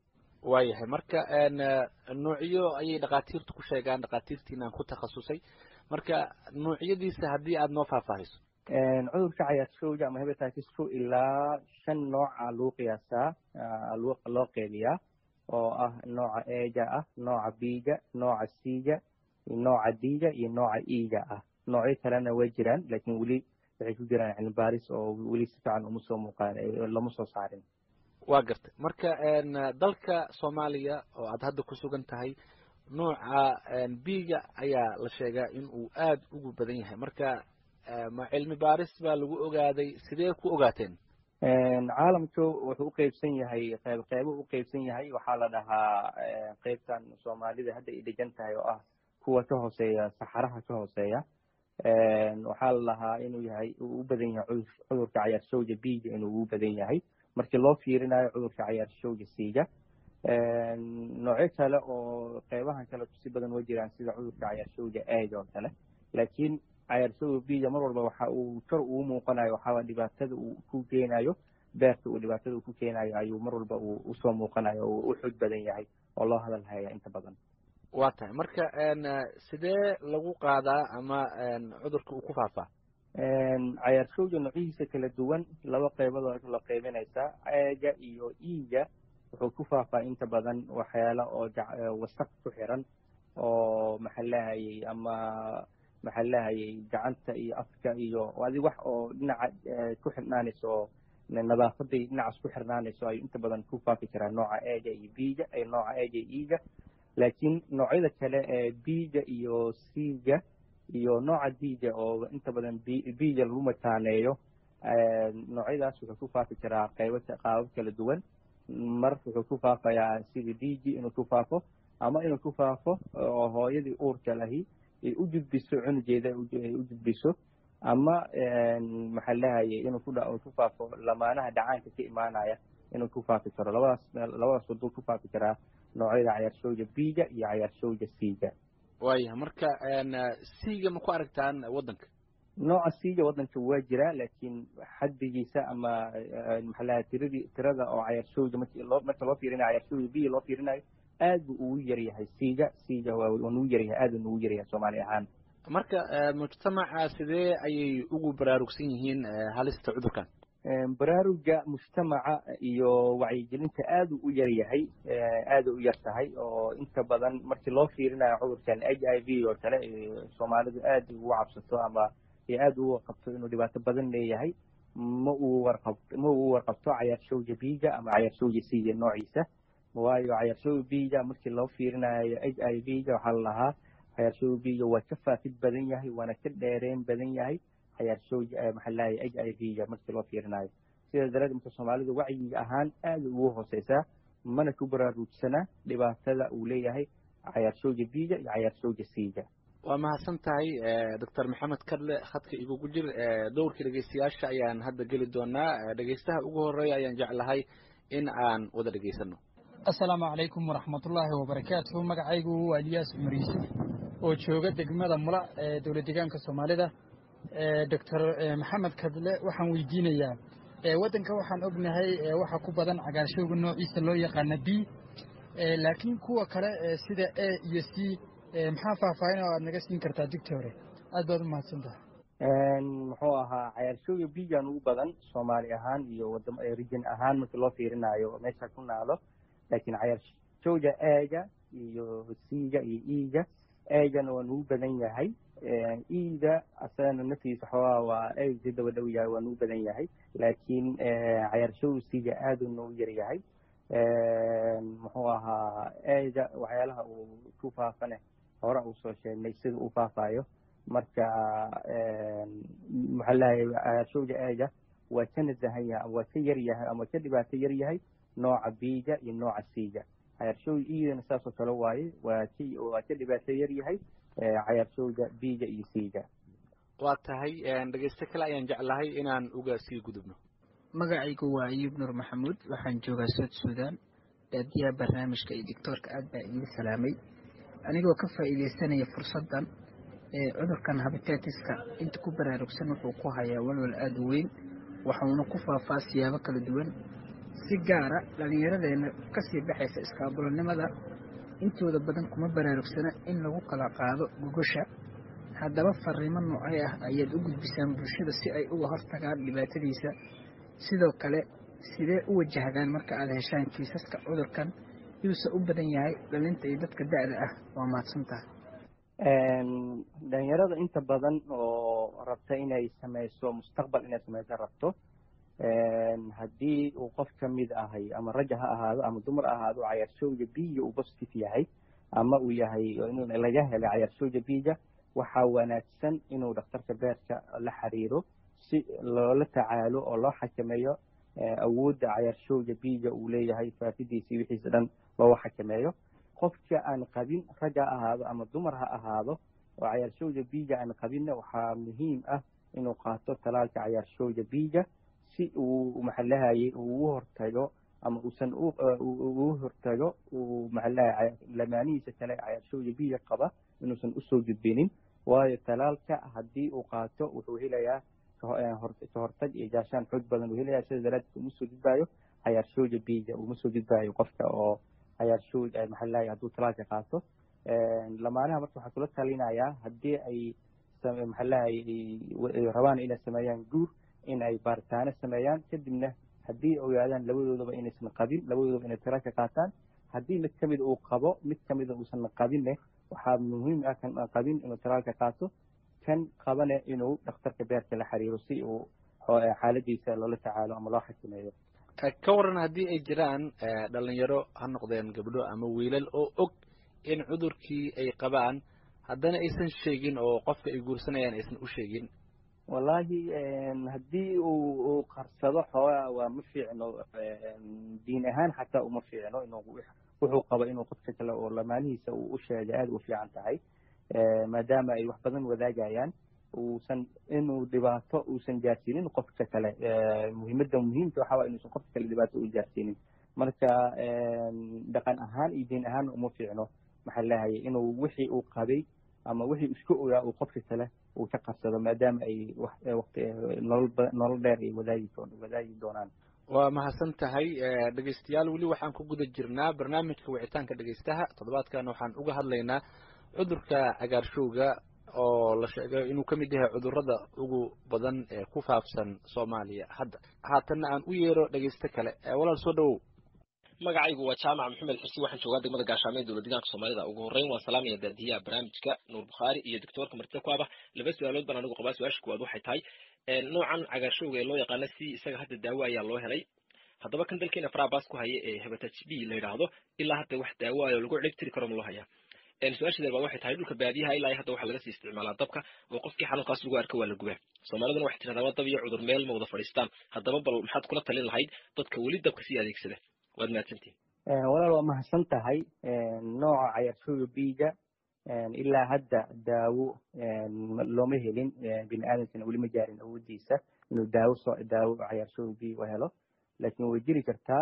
waayahay marka nuucyo ayay dhakhaatiirtu ku sheegaan dhakhaatiirtiinaan ku takhasusay marka nuucyadiisa haddii aada noo faahfaahiso cudurka cagaarshowga ama hepatitis 2 ilaa 5 nooca lagu qiyaasaa loo qeybiyaa oo ah nooca A-ga ah, nooca B-ga, nooca C-ga, nooca D-ga iyo nooca E-ga ah. noocyo kalena way jiraan laakiin weli waxay ku jiraan cilmi baaris oo weli si fiican uma soo muuqaan lama soo saarin. waa gartay marka dalka Soomaaliya oo aad hadda ku sugan tahay nooca B-ga ayaa la sheegaa in uu aad ugu badan yahay marka ma cilmi baaris baa lagu ogaaday sidee ku ogaateen caalamku wuxuu u qaybsan yahay qaybo u qaybsan yahay waxaa la dhahaa qaybtan Soomaalida hadda ay degan tahay oo ah kuwa ka hooseeya saxaraha ka hooseeya waxaa la dhahaa inuu yahay uu u badan yahay cudurka cagaarshowga B-ga inuu u badan yahay markii loo fiirinayo cudurka cagaarshowga C-ga noocyo kale oo qaybahan kale si badan way jiraan sida cudurka cagaarshowga A-ga oo kale laakiin cagaarshowga B-ga mar walba waxa uu kor ugu muuqanayo waxaa dhibaatada uu ku keenayo beerta uu dhibaatada ku keenayo ayuu mar walba uu usoo muuqanayo oo u xoog badan yahay oo loo hadal haya inta badan. waa tahay marka sidee lagu qaadaa ama cudurka uu ku faafaa cagaarshowga noocyadiisa kala duwan laba qaybood oo la qaybinaysaa A-ga iyo E-ga wuxuu ku faafaa inta badan waxyaalo oo wasaq ku xiran oo maxallahayay ama maxallahayay gacanta iyo afka iyo adi wax oo dhinaca ku xirnaanayso oo nadaafaday dhinacaas ku xirnaanayso ay inta badan ku faafi karaan nooca A-ga iyo B-ga ay nooca A-ga iyo E-ga laakiin noocyada kale ee B-ga iyo C-ga iyo nooca D-ga oo inta badan B-ga lagu mataaneeyo noocyadaas wuxuu ku faafi karaa qaabab kala duwan mar wuxuu ku faafayaa sida D-G inuu ku faafo ama inuu ku faafo oo hooyadii uurka lahi ay u gudbiso cunugeeda ay u gudbiso ama maxallahayay inuu ku faafo lamaanaha dhacaanka ka imaanaya inuu ku faafi karo labadaas waduu ku faafi karaa noocyada cagaarshowga B-ga iyo cagaarshowga C-ga. waayahay marka C-ga ma ku aragtaan waddanka nooca C-ga waddanka waa jiraa laakiin xaddigiisa ama maxallaha tirada oo cagaarshowga marka loo fiirinayo cagaarshowga B-ga loo fiirinayo aad buu ugu yar yahay C-ga waa nugu yar yahay aad buu nugu yar yahay Soomaali ahaan marka mujtamaca sidee ayay ugu baraarugsan yihiin halista cudurkan baraaruga mujtamaca iyo wacyigelinta aad u yar yahay aad u yar tahay oo inta badan markii loo fiirinayo cudurkan HIV oo kale Soomaalidu aad ugu cabsato ama aad ugu qabto inuu dhibaato badan leeyahay ma uu warqabto cagaarshowga B-ga ama cagaarshowga C-ga noociisa waayo cagaarshowga B-ga markii loo fiirinayo HIV-ga waxaa la lahaa cagaarshowga B-ga waa ka faafid badan yahay waana ka dheereen badan yahay cagaarshowga maxallaha HIV-ga markii loo fiirinayo sida daraaddeed marka Soomaalidu wacyiga ahaan aad ugu hooseysaa mana ku baraarugsana dhibaatada uu leeyahay cagaarshowga B-ga iyo cagaarshowga C-ga. waa mahadsan tahay Dr. Maxamed Kadle khadka igugu jir dowrka dhegeystayaasha ayaan hadda geli doonaa dhegeystaha ugu horeeya ayaan jeclahay in aan wada dhegeysano. assalaamu calaykum waraxmatullaahi wabarakaatuhu magacaygu waa Ilyas Umar Yuusuf oo jooga degmada Mula ee dowlad deegaanka Soomaalida Dr. Maxamed Kadle waxaan weydiinayaa waddanka waxaan ognahay waxa ku badan cagaarshowga noociisa loo yaqaan B laakiin kuwa kale sida A iyo C maxaa faahfaahin oo aad naga siin kartaa digtore aad baad u mahadsantahay muxuu ahaa cagaarshowga B-ga ugu badan Soomaali ahaan iyo wadamo region ahaan markii loo fiirinayo meesha ku naado laakiin cagaarshowga A-ga iyo C-ga iyo E-ga A-gana waa nugu badan yahay E-ga asagana naftiisa xoogaa waa aad si daba dhow yahay waa nugu badan yahay laakiin cagaarshowga C-ga aad uu nugu yar yahay muxuu ahaa A-ga waxyaalaha uu ku faafane hore uu soo sheegnay sida uu faafayo marka maxallaha cagaarshowga A-ga waa ka nasahan yahay waa ka yar yahay ama ka dhibaato yar yahay nooca B-ga iyo nooca C-ga cagaarshowga E-gana saasoo kale waaye waa ka dhibaato yar yahay cagaarshowga B-ga iyo C-ga. waa tahay dhegeyste kale ayaan jeclahay inaan uga sii gudubno. magacaygu waa Ayuub Nuur Maxamuud waxaan joogaa South Sudan daadiyaha barnaamijka iyo doctorka aad baa idiin salaamay anigoo ka faa'iideysanaya fursaddan cudurkan hepatitis-ka inta ku baraarugsan wuxuu ku hayaa walwal aad u weyn waxaana ku faafaa siyaabo kala duwan si gaara dhallinyaradeenna kasii baxaysa iskaabulanimada intooda badan kuma baraarugsana in lagu kala qaado gogosha. haddaba fariimo noocay ah ayaad u gudbisaan bulshada si ay uga hortagaan dhibaatadiisa? sidoo kale sidee u wajahdaan marka aad heshaan kiisaska cudurkan yuuse u badan yahay dhalinta iyo dadka da'da ah? waa mahadsantaha. dhalinyarada inta badan oo rabta inay samayso mustaqbal inay samayso rabto, haddii uu qof ka mid ahay ama raja ha ahaado ama dumar ahaado cayarshowga biiga uu positive yahay ama uu yahay laga helay cayarshowga biiga, waxaa wanaagsan inuu dhakhtarka beerka la xiriiro si loola tacaalo oo loo xakameeyo awoodda cayarshowga biiga uu leeyahay, faafidiisii wixiisa dhan loo xakameeyo. qofka aan qabin rag ha ahaado ama dumar ha ahaado oo cayarshowga biiga aan qabinna waxaa muhiim ah inuu qaato talaalka cayarshowga biiga si uu maxallahayay ugu hortago ama uusan ugu hortago uu maxallahay lamaanihiisa kale cayarshowga biiga qaba inuusan usoo gudbinin. waayo talaalka haddii uu qaato wuxuu helayaa ka hortag iyo gaashaan xoog badan uu helayaa, sida daraaddeed uma soo gudbaayo cayarshowga biiga, uma soo gudbaayo qofka oo cayaarshow maxallahay hadduu talaalka qaato. lamaanaha marka waxaa kula talinayaa haddii ay maxallahay rabaan inay sameeyaan guur in ay baaritaano sameeyaan, kadibna haddii ogaadaan labadoodaba inaysan qabin, labadoodaba inay talaalka qaataan. haddii mid kamid uu qabo mid kamida uusan qabinne waxaa muhiim ah kan aan qabin inuu talaalka qaato, kan qabane inuu dhakhtarka beerka la xiriiro si uu xaaladiisa loola tacaalo ama loo xakameeyo. ka waran haddii ay jiraan dhalinyaro ha noqdeen gabdho ama wiilal oo og in cudurkii ay qabaan haddana aysan sheegin oo qofka ay guursanayaan aysan u sheegin? wallahi haddii uu qarsado xoogaa waa ma fiicno, diin ahaan xataa uma fiicno inuu wuxuu qabo inuu qofka kale oo lamaanihiisa uu u sheegay aada u fiican tahay, maadaama ay wax badan wadaagayaan inuu dhibaato uusan gaarsiinin qofka kale. muhiimka waxaa waa inuusan qofka kale dhibaato u gaarsiinin. marka dhaqan ahaan iyo diin ahaan uma fiicno maxallahayay inuu wixii uu qabay ama wixii isku ogaa uu qofka kale uu ka qabsado, maadaama ay nolol dheer ay wadaagi doonaan. waa mahadsan tahay. dhegaystayaal weli waxaan ku guda jirnaa barnaamijka wicitaanka dhegaystaha. toddobaadkan waxaan uga hadlaynaa cudurka cagaarshowga oo la sheegay inuu ka mid yahay cudurrada ugu badan ee ku faafsan Soomaaliya hadda. haatanna aan u yeero dhegaysto kale. walaal soo dhawow. magacaygu waa jaamac maxamed xuseen, waxaan joogaa degmada gaashaamo ee dowlad deegaanka Soomaalida. ugu horreyn waan salaamaya daadiyaha barnaamijka Nuur Bukhaari iyo doctorka martida ku aba. laba su'aalood baan anigu qabaa. su-aasha koowaad waxay tahay noocan cagaarshowga ee loo yaqaano si isaga hadda daawo ayaa loo helay. haddaba kan dalkeena farabaas ku haya ee hepatitis B la yidhaahdo ilaa hadda wax daawo ah oo lagu ciribtiri karo ma loo hayaa? su-aasha dalbaad waxay tahay dhulka baadiyaha ilaa hadda waxaa laga sii isticmaalaa dabka oo qofkii xanuunkaas lagu arka waa la gubaa. soomaaliduna waxay tirahdaa waa dab iyo cudur meel ma wada fadhiistaan. haddaba bal maxaad kula talin lahayd dadka weli dabka sii adeegsada? waad mahadsantihin. walaal waa mahadsan tahay. nooca cayarshowga biiga ilaa hadda daawo looma helin, bini aadamkana weli ma gaarin awoodiisa inuu daawo cayarshowga biiga u helo, laakiin way jiri kartaa.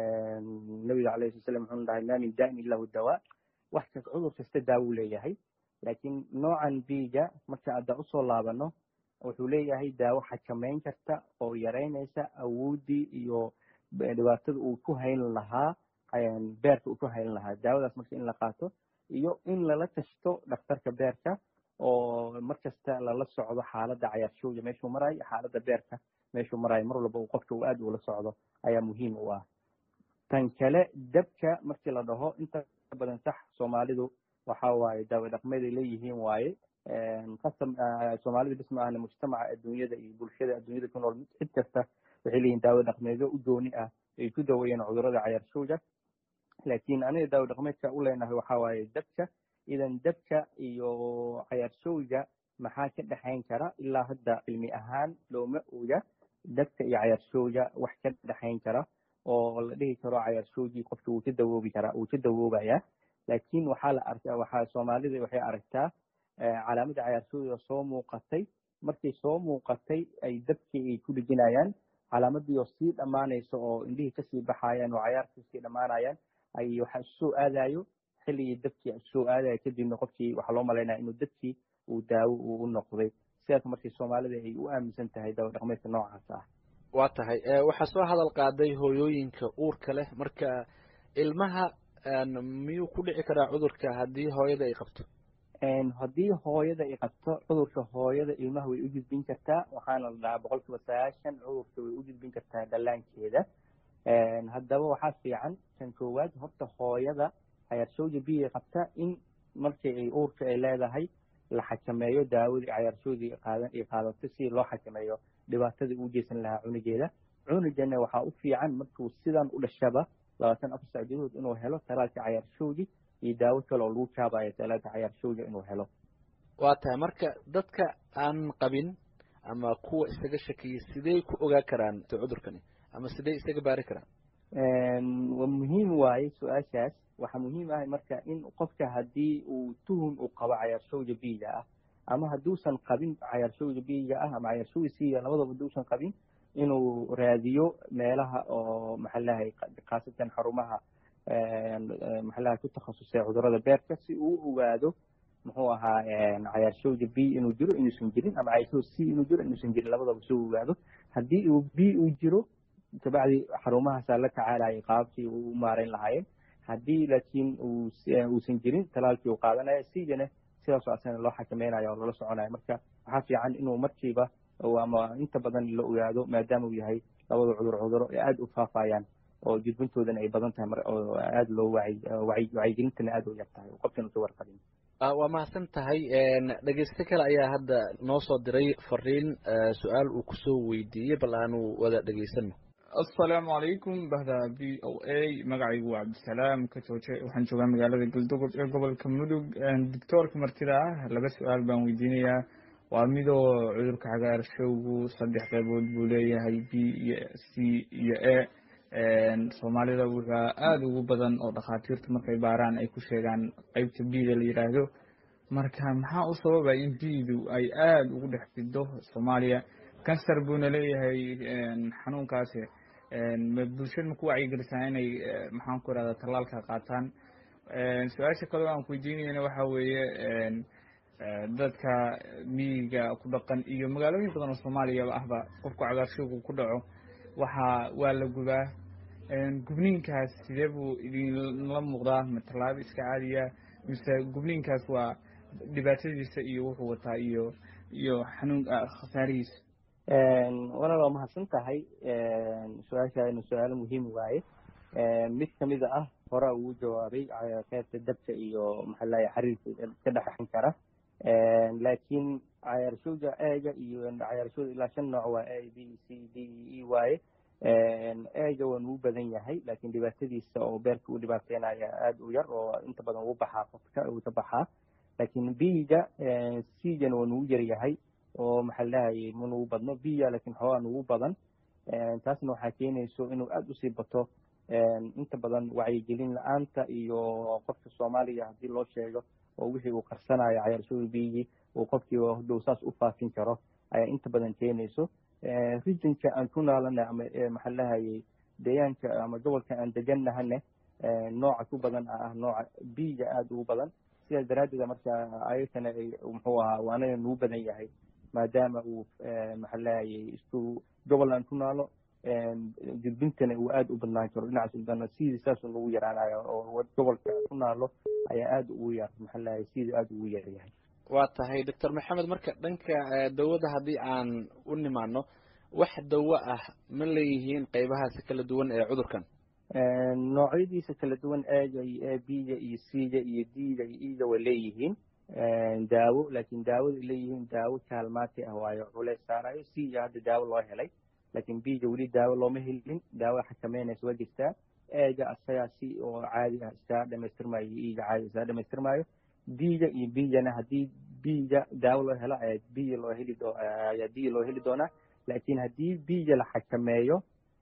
nabiga calayhi wasalam wuxuu dhahay maa min daa'in illa hu dawaa. wax kasta cudur kasta daawo leeyahay, laakiin noocan biiga marka hadda usoo laabano wuxuu leeyahay daawo xakameyn karta oo yaraynaysa awooddii iyo dhibaatada uu ku hayn lahaa beerka uu ku hayn lahaa. daawadaas marka in la qaato iyo in lala tashto dhakhtarka beerka oo markasta lala socdo xaaladda cayarshowga meeshuu marayo, xaaladda beerka meeshuu marayo, mar walba uu qofka uu aad ula socdo ayaa muhiim u ah. tan kale dabka markii la dhaho inta badan sax Soomaalidu waxa waaye daawo dhaqmeed ay leeyihiin waaye. qasam Soomaalida bisma ahna mujtamaca adduunyada iyo bulshada adduunyada ku nool cid kasta waxay leeyihiin daawo dhaqmeedyo u dooni ah ay ku daweeyaan cudurrada cayarshowga. laakiin aniga daawo dhaqmeedka u leenahay waxa waaye dabka. idan dabka iyo cayarshowga maxaa ka dhexayn kara? ilaa hadda cilmi ahaan looma oga dabka iyo cayarshowga wax ka dhexayn kara oo la dhihi karo cayarshowgii qofka wuu ka dawoobi karaa, wuu ka dawoobaya. laakiin waxaa Soomaalida waxay aragtaa calaamada cayarshowga soo muuqatay. markay soo muuqatay ay dabkii ay ku dhejinayaan, calaamadii oo sii dhammaanaysa oo indhihii kasii baxayaan oo cayaarkii sii dhammaanayaan ay waxa soo aadayo xilligii dabkii soo aadayo, kadibna qofkii waxaa loo malaynaya inuu dabkii uu daawo uu u noqday. sidaas markii Soomaalida ay u aaminsan tahay daawo dhaqmeedka noocaas ah. waa tahay waxaa soo hadal qaaday hooyooyinka uurka leh marka ilmaha miyuu ku dhici karaa cudurka haddii hooyada ay qabto haddii hooyada ay qabto cudurka hooyada ilmaha way u gudbin kartaa waxaana la dhahaa 90% cudurka way u gudbin kartaa dhallaankeeda haddaba waxaa fiican kan koowaad horta hooyada cayarshowga biya qabta in markii ay uurka ay leedahay la xakameeyo daawadii cayarshowdii ay qaadato si loo xakameeyo dhibaatada uu geysan lahaa cunugeeda cunugana waxaa u fiican markuu sidan u dhashaba 24 saacadood inuu helo talaalka cayarshowgii iyo daawo kale oo lagu jaabayo talaalka cayarshowga inuu helo waa tahay marka dadka aan qabin ama kuwa isaga shakiyay sidee ku ogaa karaan cudurkani ama sidee isaga baari karaan muhiim waaye su-aashaas waxaa muhiim ah marka in qofka haddii uu tuhum uu qabo cayarshowga biyiga ah ama hadduusan qabin cayarshowga biyiga ah ama cayarshowga siiga labadaba hadduusan qabin inuu raadiyo meelaha oo maxallahay khaasatan xarumaha maxallaha ku takhasusay cudurrada beerka si uu ogaado muxuu ahaa cayarshowga b inuu jiro inuusan jirin ama cayarshowga c inuu jiro inuusan jirin labadaba si uu ogaado haddii uu b uu jiro kabacdi xarumahaasaa la tacaalayay qaabkii uu u maarayn lahaayeen haddii laakiin uusan jirin talaalkii uu qaadanaya sigana sidaasoo asana loo xakameynaya oo lala soconayo marka waxaa fiican inuu markiiba ama inta badan la ogaado maadaama uu yahay labada cuduro ee aada u faafayaan oo gudbintoodana ay badan tahay oo aada loo wacyigelintana aada u yar tahay oo qofkan usa warqabin waa mahadsan tahay dhegeyste kale ayaa hadda noo soo diray fariin su-aal uu kusoo weydiiyey bal aanu wada dhegeysano asalaamu calaykum bahda v o a magacaygu waa cabdisalaam katooje waxaan joogaa magaalada galdogob ee gobolka mudug doctoorka martida ah 2 su-aal baan weydiinayaa waa midoo cudurka cagaarshowgu 3 qaybood buu leeyahay b iyo c iyo a soomaalida waxaa aada ugu badan oo dhakhaatiirtu markay baaraan ay ku sheegaan qaybta b-da la yidhaahdo marka maxaa u sababa in b-du ay aada ugu dhex fido soomaaliya kansar buuna leeyahay xanuunkaasi bulshada ma ku wacyigelisaa inay maxaan ku irahdaa tallaalka qaataan su-aasha kaleo aan ku weydiinayana waxa weeye dadka miyiga ku dhaqan iyo magaalooyin badan oo soomaaliyaba ahba qofku cagaarshowgu ku dhaco waa la gubaa gubniinkaas sidee buu idinla muuqdaa ma tallaabo iska caadiya mise gubniinkaas waa dhibaatadiisa iyo wuxuu wataa iyo xanuun khasaarihiisa walaal waa mahadsan tahay su-aashaanu su-aalo muhiim waaye mid kamida ah hore ugu jawaabay qaybta dabka iyo maxallaha xariirka ka dhexan kara laakiin cayarshowga eega iyo cayarshowga ilaa 5 nooc waa a b c d e waaye eega waa nugu badan yahay laakiin dhibaatadiisa oo beerka u dhibaateynaya aada u yar oo inta badan ugu baxaa qofka uu ka baxaa laakiin b-ga c-gana waa nugu yar yahay oo maxallahay ma nugu badno b-ga laakiin xoogaa nugu badan taasna waxaa keenayso inuu aada usii bato inta badan wacyigelin la-aanta iyo qofka soomaaliya haddii loo sheego oo wixii uu qarsanayo cayarshowga b-gii uu qofkiiba dhow saas u faafin karo ayaa inta badan keenayso rijinka aan ku naalana ama maxallahayay deegaanka ama gobolka aan deganahane nooca ku badan ah nooca b-ga aada ugu badan sidaas daraaddeeda marka ayagana muxuu ahaa waanaga nugu badan yahay maadaama uu maxallahayay isku gobol aan ku naalo gudbintana uu aada u badnaan karo dhinacaas udana sidii saasuu nagu yaraanayo oo gobolka ku naalo ayaa aada ugu yar maxallahay sidii aada ugu yar yahay waa tahay doctor maxamed marka dhanka dawada haddii aan u nimaano wax dawo ah ma leeyihiin qaybahaasi kala duwan ee cudurkan noocyadiisa kala duwan eega iyo a b-ga iyo c-ga iyo d-ga iyo e-ga way leeyihiin daawo laakiin daawada leeyihiin daawo kaalmaati ah waayo culeys saarayo c-ga hadda daawo loo helay laakiin b-ga weli daawo looma helin daawo xakameynaysa waa jirtaa eega asagaa si oo caadi ah iska dhamaystirmayo iyo e-ga caadi iska dhamaystirmayo d-ga iyo b-gana haddii b-ga daawo loo helo ayaa b-ga loo heli ayaa d-ga loo heli doonaa laakiin haddii b-ga la xakameeyo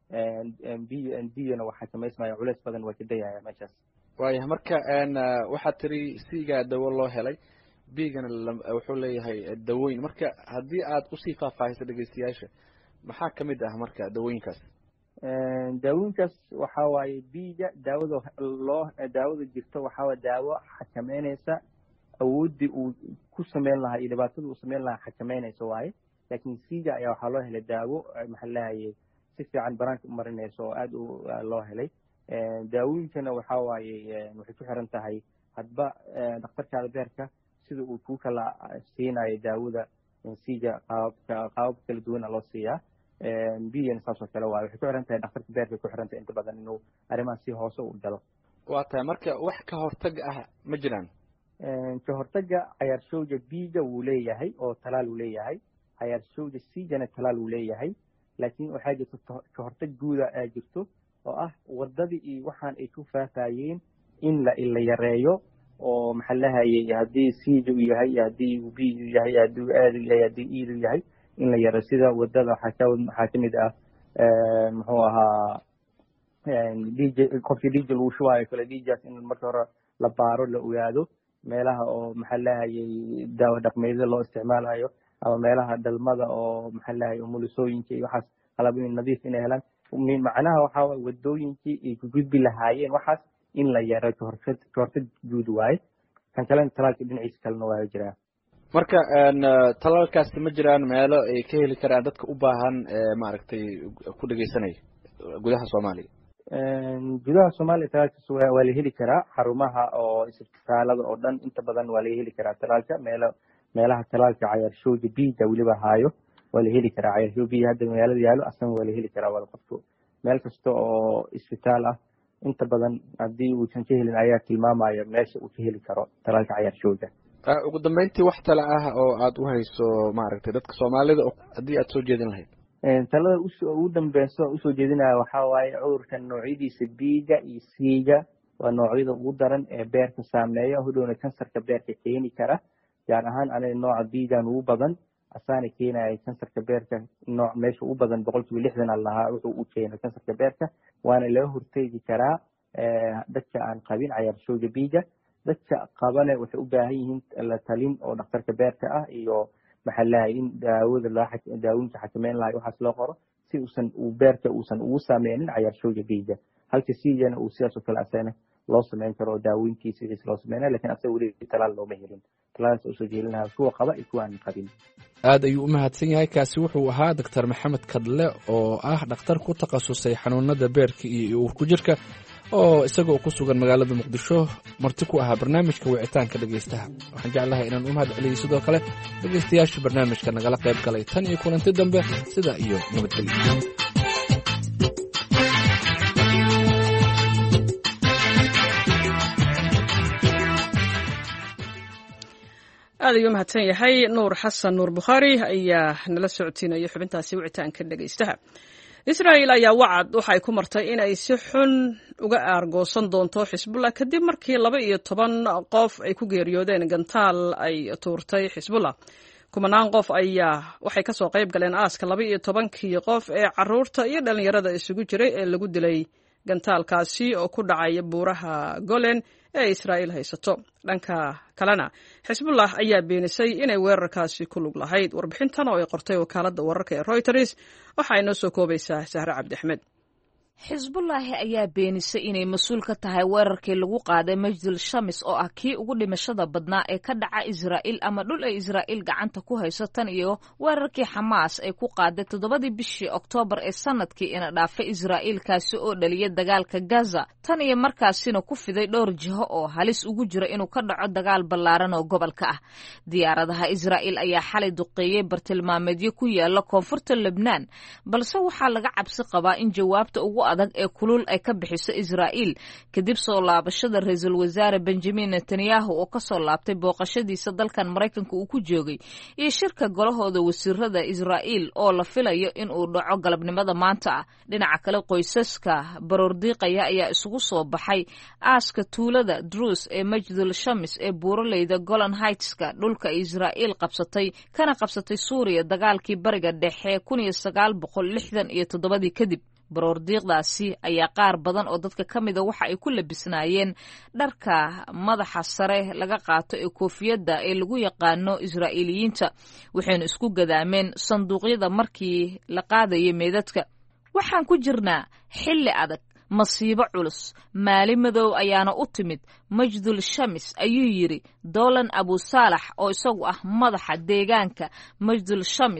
d-gana waa xakameysmaya culeys badan waa ka dayaya meeshaas waaya marka waxaad tiri c-ga dawo loo helay b-gana wuxuu leeyahay dawooyin marka haddii aad usii faahfaahiso dhegeystayaasha maxaa kamid ah marka dawooyinkaas daawooyinkaas waxa waaye b-ga daawada jirto waxaa daawo xakameynaysa awooddii uu ku sameyn lahaa iyo dhibaatada uu sameyn lahaa xakameynaysa waaye laakiin c-ga ayaa waxaa loo helay daawo maxallahaye si fiican banaanka u marinayso oo aad loo helay. daawooyinkana waxa waaye waxay ku xiran tahay hadba dhakhtarkaada beerka sida uu ku kala siinayo daawada siija qaabab kala duwana loo siiyaa. biyana saas oo kale waaye waxay ku xiran tahay dhakhtarka beerka ku xiran tahay inta badan inuu arrimaha si hoose u galo. waa tahay marka wax ka hortag ah ma jiraan? ka hortaga cayaarshowga biiga wuu leeyahay oo talaal uu leeyahay, cayaarshowga siijana talaal uu leeyahay, laakiin waxaa jirto ka hortag guuda aa jirto oo ah wadadii iyo waxaan ay ku faafayeen in la yareeyo oo maxaa lahayay haddii siija uu yahay, haddii uu biigu yahay, haddii uu aadu yahay, haddii iidu yahay in la yareeyo. sida wadada waxaa kamid ah muxuu ahaa qofkii dhiigga lagu shubaayo kale dhiiggaas in marka hore la baaro la ogaado meelaha oo maxaa lahayay daawo dhaqmeedyada loo isticmaalayo ama meelaha dhalmada oo maxaa lahayay umulisooyinka iyo waxaas qalabooyin nadiif inay helaan. macnaha waxaa waye wadooyinkii ay ku gudbi lahaayeen waxaas in la yareeyo kahortag guud waaye. kan kalena talaalka dhinaciisa kalena waa jiraa. marka talaalkaasi ma jiraan meelo ay ka heli karaan dadka u baahan maaragtay ku dhegeysanaya gudaha Soomaaliya? gudaha Soomaaliya talaalkaas waa la heli karaa xarumaha oo isbitaalada oo dhan inta badan waa la heli karaa talaalka. meelaha talaalka cayaarshowga biiga weliba haayo waa la heli karaa. cayaarshowga biiga hadda magaalada yaalo asna waa la heli karaa. waa qofku meel kasta oo isbitaal ah inta badan haddii uusan ka helin ayaa tilmaamaya meesha uu ka heli karo talaalka cayaarshowga. ugu dambeyntii wax tala ah oo aad u hayso maaragtay dadka Soomaalida haddii aad soo jeedin lahayd? talada ugu dambeyso usoo jeedinaya waxaa waaye cudurkan noocyadiisa biiga iyo siiga waa noocyada ugu daran ee beerka saameeya, hodhowna kansarka beerka keeni kara. gaar ahaan aniga nooca biigan ugu badan asaana keenaya kansarka beerka. nooc meesha ugu badan 60% lahaa wuxuu u keena kansarka beerka. waana laga horteegi karaa dadka aan qabin cayaarshowga biiga. dadka qabane waxay u baahan yihiin la talin oo dhakhtarka beerka ah iyo maxaa lahay in daawooyinka xakameyn lahay waxaas loo qoro si beerka uusan ugu saameynin cayaarshowga biiga. halka siijana uu sidaas oo kale asana loo sameyn karo daawooyinkiisa wixii loo sameynaya, laakiin asaga weli talaal looma helin. talaalkaas usoo jeelinaha kuwa qaba iyo kuwa aan qabin. aad ayuu u mahadsan yahay. kaasi wuxuu ahaa Dr. Maxamed Kadle oo ah dhakhtar ku takhasusay xanuunada beerka iyo uurku jirka oo isagoo ku sugan magaalada Muqdisho marti ku ahaa barnaamijka wicitaanka dhageystaha. waxaan jeclahay inaan u mahad celiyo sidoo kale dhageystayaasha barnaamijka nagala qayb galay. tan iyo kulanti dambe sida iyo nabadgelyo. aad ayuu mahadsan yahay nuur xasan nuur bukhaari ayaa nala socodsiinaya xubintaasi wicitaanka dhageystaha. Israa'iil ayaa wacad waxay ku martay in ay si xun uga aargoosan doonto Xisbullah kadib markii 12 qof ay ku geeriyoodeen gantaal ay tuurtay Xisbullah. kumanaan qof ayaa waxay ka soo qayb galeen aaska 12kii qof ee carruurta iyo dhalinyarada isugu jiray ee lagu dilay gantaalkaasi oo ku dhacaya buuraha Golan ee Israa'iil haysato. dhanka kalena Xisbullah ayaa beenisay inay weerarkaasi ku lug lahayd. warbixintan oo ay qortay wakaaladda wararka ee Reuters waxa ay noo soo koobaysaa Sahra Cabdi Axmed. xisbullaahi ayaa beenisay inay mas-uul ka tahay weerarkii lagu qaaday majdul shamis oo ah kii ugu dhimashada badnaa ee ka dhaca Israa'iil ama dhul ay Israa'iil gacanta ku hayso tan iyo weerarkii Xamaas ay ku qaaday 7 bishii Oktoobar ee sanadkii ina dhaafay Israa'iil kaasi oo dhaliyay dagaalka Gaza tan iyo markaasina ku fiday dhowr jiho oo halis ugu jira inuu ka dhaco dagaal ballaaran oo gobolka ah. diyaaradaha Israa'iil ayaa xalay duqeeyay bartilmaameedyo ku yaala koonfurta Lebanon balse waxaa laga cabsi qabaa in jawaabta ugu adag ee kulul ay ka bixiso Israa'iil kadib soo laabashada ra'iisul wasaare Benjamin Netanyahu oo ka soo laabtay booqashadiisa dalkan Mareykanka uu ku joogay iyo shirka golahooda wasiirada Israa'iil oo la filayo in uu dhaco galabnimada maanta. dhinaca kale qoysaska baroordiiqaya ayaa isugu soo baxay aaska tuulada Druze ee Majdul Shamis ee buuraleyda Golan Heights-ka dhulka Israa'iil qabsatay kana qabsatay Suuriya dagaalkii bariga dhexe 1967 kadib. baroordiiqdaasi ayaa qaar badan oo dadka ka mida waxa ay ku labisnaayeen dharka madaxa sare laga qaato ee koofiyadda ee lagu yaqaano Israa'iiliyiinta waxayna isku gadaameen sanduuqyada markii la qaadayay meedadka. waxaan ku jirnaa xilli adag, masiibo culus, maali madow ayaana u timid Majdul Shamis ayuu yiri Dolan Abu Saalax oo isagu ah madaxa deegaanka Majdul Shamis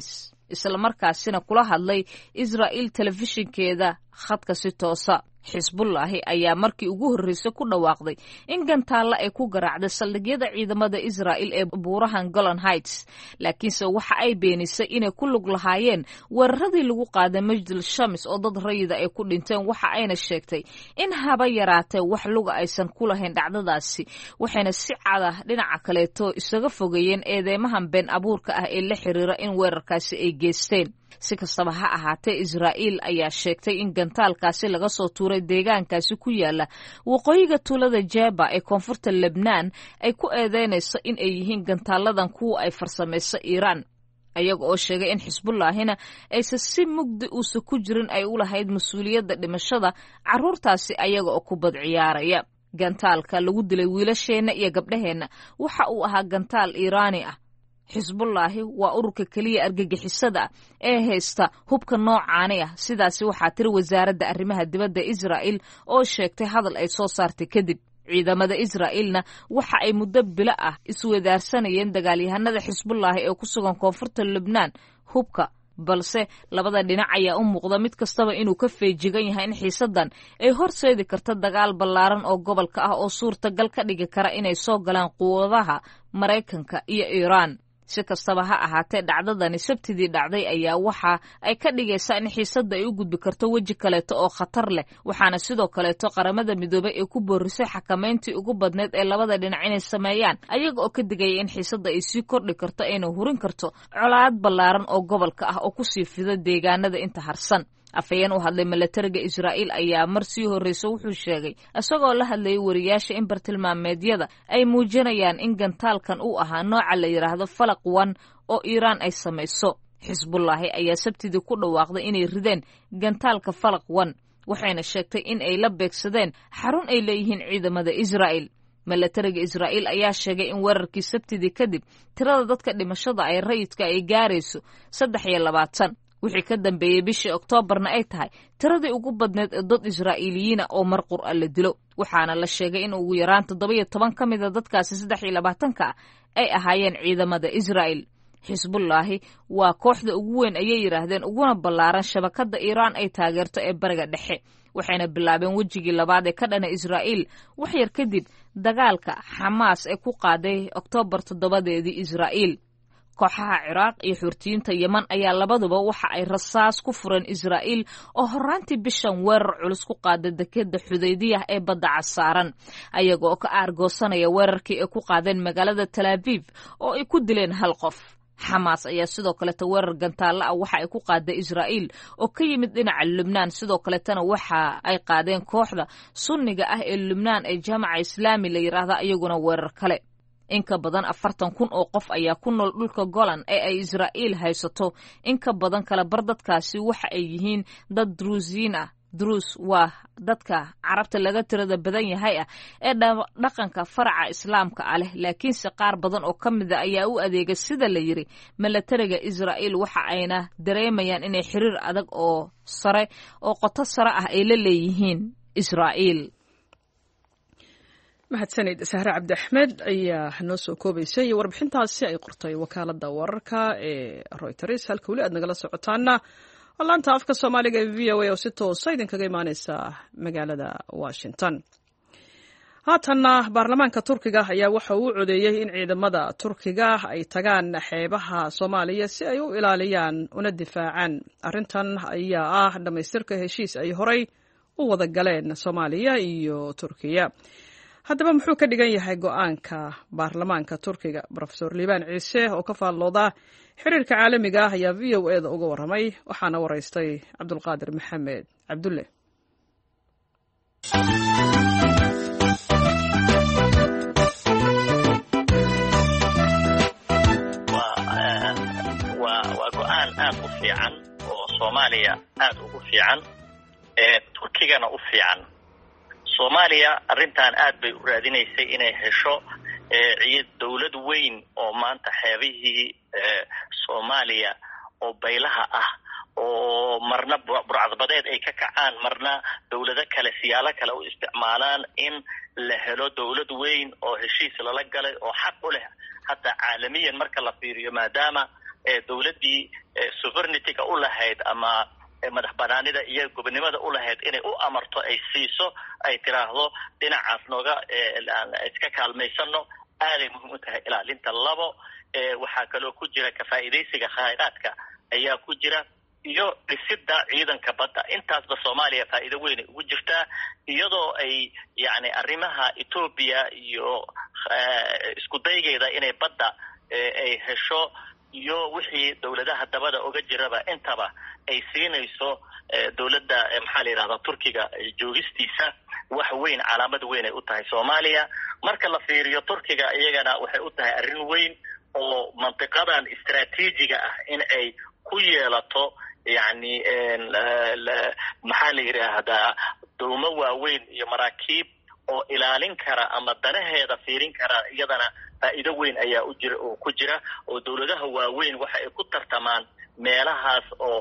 islamarkaasina kula hadlay israa'iil telefishinkeeda khadka si toosa. xisbullaahi ayaa markii ugu horreysay ku dhawaaqday in gantaalla ay ku garaacday saldhigyada ciidamada israa'iil ee buurahan Golan Heights, laakiinse waxa ay beenisay inay ku lug lahaayeen weeraradii lagu qaaday Majdul Shams oo dad rayida ay ku dhinteen. waxa ayna sheegtay in haba yaraatee wax luga aysan ku lahayn dhacdadaasi, waxayna si cad ah dhinaca kaleeto isaga fogeeyeen eedeymahan been abuurka ah ee la xiriira in weerarkaasi ay geysteen. si kastaba ha ahaatee Israa'iil ayaa sheegtay in gantaalkaasi laga soo tuuray deegaankaasi ku yaala waqooyiga tuulada Jeba ee koonfurta Lebanon ay ku eedeynayso in ay yihiin gantaaladan kuwa ay farsamayso Iiraan, ayaga oo sheegay in xisbullaahina aysan si mugdi uusan ku jirin ay u lahayd mas-uuliyadda dhimashada carruurtaasi ayaga oo ku bad ciyaaraya. gantaalka lagu dilay wiilasheenna iyo gabdhaheenna waxa uu ahaa gantaal Iiraani ah. xisbullaahi waa ururka keliya argagixisada ee haysta hubka noocaani ah, sidaasi waxaa tiri wasaaradda arrimaha dibadda Israa'iil oo sheegtay hadal ay soo saartay kadib. ciidamada Israa'iilna waxa ay muddo bilo ah isweydaarsanayeen dagaalyahanada xisbullaahi ee ku sugan koonfurta Lebanon hubka, balse labada dhinac ayaa u muuqda mid kastaba inuu ka feejigan yahay in xiisadan ay horseedi karto dagaal ballaaran oo gobolka ah oo suurtagal ka dhigi kara inay soo galaan quwadaha Maraykanka iyo Iiraan. si kastaba ha ahaatee dhacdadani sabtidii dhacday ayaa waxa ay ka dhigaysaa in xiisadda ay u gudbi karto weji kaleeto oo khatar leh, waxaana sidoo kaleeto qaramada midoobay ee ku boorisay xakamayntii ugu badneed ee labada dhinac inay sameeyaan, ayaga oo ka digaya in xiisadda ay sii kordhi karto ayna hurin karto colaad ballaaran oo gobolka ah oo kusii fida deegaanada inta harsan. afhayeen u hadlay milatariga Israa'iil ayaa mar sii horreysa wuxuu sheegay isagoo la hadlayay wariyaasha in bartilmaameedyada ay muujinayaan in gantaalkan uu ahaa nooca la yidhaahdo Falaq 1 oo Iiraan ay samayso. xisbullaahi ayaa sabtidii ku dhawaaqday inay rideen gantaalka Falaq 1, waxayna sheegtay in ay la beegsadeen xarun ay leeyihiin ciidamada Israa'iil. milatariga Israa'iil ayaa sheegay in weerarkii sabtidii kadib tirada dadka dhimashada ay rayidka ay gaarayso 23, wixii ka dambeeyay bishii Oktoobarna ay tahay tiradii ugu badneed ee dad Israa'iiliyiina oo mar qur'a la dilo, waxaana la sheegay in ugu yaraan 17 ka mid a dadkaasi 23 ay ahaayeen ciidamada Israa'iil. xisbullaahi waa kooxda ugu weyn ayay yiraahdeen uguna ballaaran shabakada Iiraan ay taageerto ee bariga dhexe, waxayna bilaabeen wejigii labaad ee ka dhana Israa'iil wax yar kadib dagaalka Xamaas ee ku qaaday Oktoobar 7 Israa'iil. kooxaha Ciraaq iyo Xuutiyiinta Yemen ayaa labaduba waxa ay rasaas ku fureen Israa'iil oo horaantii bishan weerar culus ku qaaday dekedda Xudaydiyah ee badda Casaaran, ayaga oo ka aargoosanaya weerarkii ay ku qaadeen magaalada Tel Aviv oo ay ku dileen 1 qof. Xamaas ayaa sidoo kaleeta weerar gantaalla ah waxa ay ku qaaday Israa'iil oo ka yimid dhinaca Lubnaan, sidoo kaleetana waxa ay qaadeen kooxda sunniga ah ee Lubnaan ee Jaamaca Islaami la yiraahdo iyaguna weerar kale. in ka badan 40,000 oo qof ayaa ku nool dhulka Golan ee ay Israa'iil haysato. in ka badan kala bar dadkaasi waxa ay yihiin dad Druusiin ah. Druus waa dadka Carabta laga tirada badan yahay ah ee dhaqanka faraca Islaamka ah leh, laakiinse qaar badan oo ka mid ah ayaa u adeega sida la yiri milatariga Israa'iil, waxa ayna dareemayaan inay xiriir adag oo sare oo qoto sare ah ay la leeyihiin Israa'iil. mahadsanid Sahra Cabdi Axmed ayaa noo soo koobaysay warbixintaasi ay qortay wakaaladda wararka ee Reuters. halka weli aad nagala socotaana laanta afka Soomaaliga ee VOA oo si toosa idinkaga imaaneysa magaalada Washington. haatanna baarlamaanka Turkiga ayaa waxa uu codeeyay in ciidamada Turkiga ay tagaan xeebaha Soomaaliya si ay u ilaaliyaan una difaacaan. arrintan ayaa ah dhamaystirka heshiis ay horay u wada galeen Soomaaliya iyo Turkiya. haddaba muxuu ka dhigan yahay go'aanka baarlamaanka Turkiga? Professor Liibaan Ciise oo ka faallooda xiriirka caalamiga ah ayaa VOA-da uga warramay, waxaana waraystay Cabdulqaadir Maxamed Cabdulle. waa go'aan aad u fiican oo Soomaaliya aad ugu fiican, Turkigana u fiican. Soomaaliya arrintan aad bay u raadinaysay inay hesho dawlad weyn oo maanta xeebihii Soomaaliya oo baylaha ah oo marna burcadbadeed ay ka kacaan, marna dawlado kale siyaalo kale u isticmaalaan, in la helo dawlad weyn oo heshiis lala galay oo xaq u leh hataa caalamiyan marka la fiiriyo, maadaama dawladdii sovereignty-ga u lahayd ama madax banaanida iyo gobonimada u lahayd inay u amarto ay siiso ay tiraahdo dhinacaas nooga iska kaalmaysano aaday muhiim u tahay ilaalinta. labo waxaa kaloo ku jira ka faa'iidaysiga khayraadka ayaa ku jira iyo dhisidda ciidanka badda. intaasba Soomaaliya faa'iido weyn ugu jirtaa iyadoo ay yani arrimaha Ethiopia iyo isku daygeeda inay badda ay hesho iyo wixii dawladaha dabada uga jiraba intaba ay siinayso dawladda maxaa la yiraahdaa Turkiga joogistiisa wax weyn calaamad weyn ay u tahay Soomaaliya. marka la fiiriyo Turkiga iyagana waxay u tahay arrin weyn oo mantiqadan istiraatiijiga ah in ay ku yeelato yani maxaa la yiraahdaa dowmo waaweyn iyo maraakiib oo ilaalin kara ama danaheeda fiirin kara iyadana faa'iido weyn ayaa ku jira oo dawladaha waaweyn waxa ay ku tartamaan meelahaas oo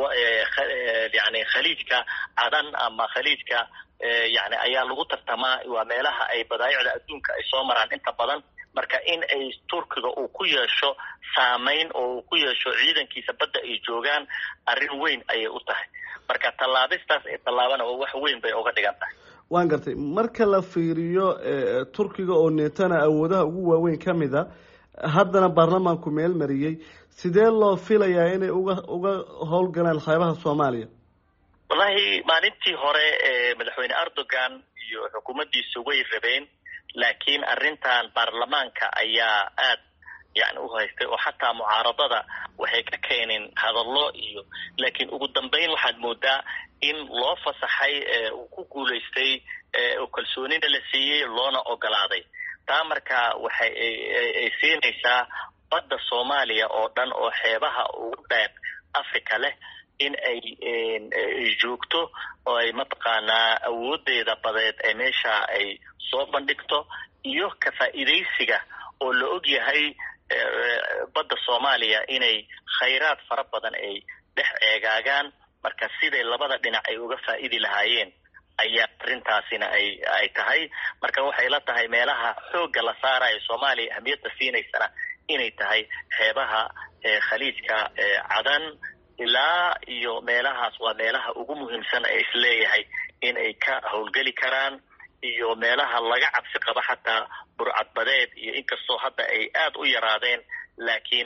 yani khaliijka Cadan ama khaliijka yani ayaa lagu tartamaa. waa meelaha ay badaayicda adduunka ay soo maraan inta badan. marka in ay Turkiga uu ku yeesho saameyn oo ku yeesho ciidankiisa badda ay joogaan arrin weyn ayay u tahay. marka tallaabistaas ay tallaabana wax weyn bay uga dhigan tahay. waan gartay. marka la fiiriyo Turkiga oo neetana awoodaha ugu waaweyn ka mid ah haddana baarlamaanku meel mariyay sidee loo filayaa inay uga howlgalaan xeebaha Soomaaliya? wallahi maalintii hore madaxweyne Erdogan iyo xukuumaddiisu way rabeen laakiin arrintan baarlamaanka ayaa aad yani u haystay oo xataa mucaaradada waxay ka keeneen hadallo iyo laakiin ugu dambeyn waxaad moodaa in loo fasaxay uu ku guulaystay oo kalsoonina la siiyey loona ogolaaday. taa marka waxay ay siinaysaa badda Soomaaliya oo dhan oo xeebaha ugu dheer Afrika leh in ay joogto oo ay mataqaanaa awoodeeda badeed ee meesha ay soo bandhigto iyo ka faa'iidaysiga oo la og yahay badda Soomaaliya inay khayraad fara badan ay dhex eegaagaan. marka siday labada dhinac ay uga faa'iidi lahaayeen ayaa arrintaasina ay tahay. marka waxay la tahay meelaha xoogga la saarayo Soomaaliya ahmiyadda siinaysana inay tahay xeebaha khaliijka Cadan ilaa iyo meelahaas waa meelaha ugu muhiimsan ee isleeyahay in ay ka howlgeli karaan iyo meelaha laga cabsi qabo xataa burcadbadeed iyo inkastoo hadda ay aad u yaraadeen laakiin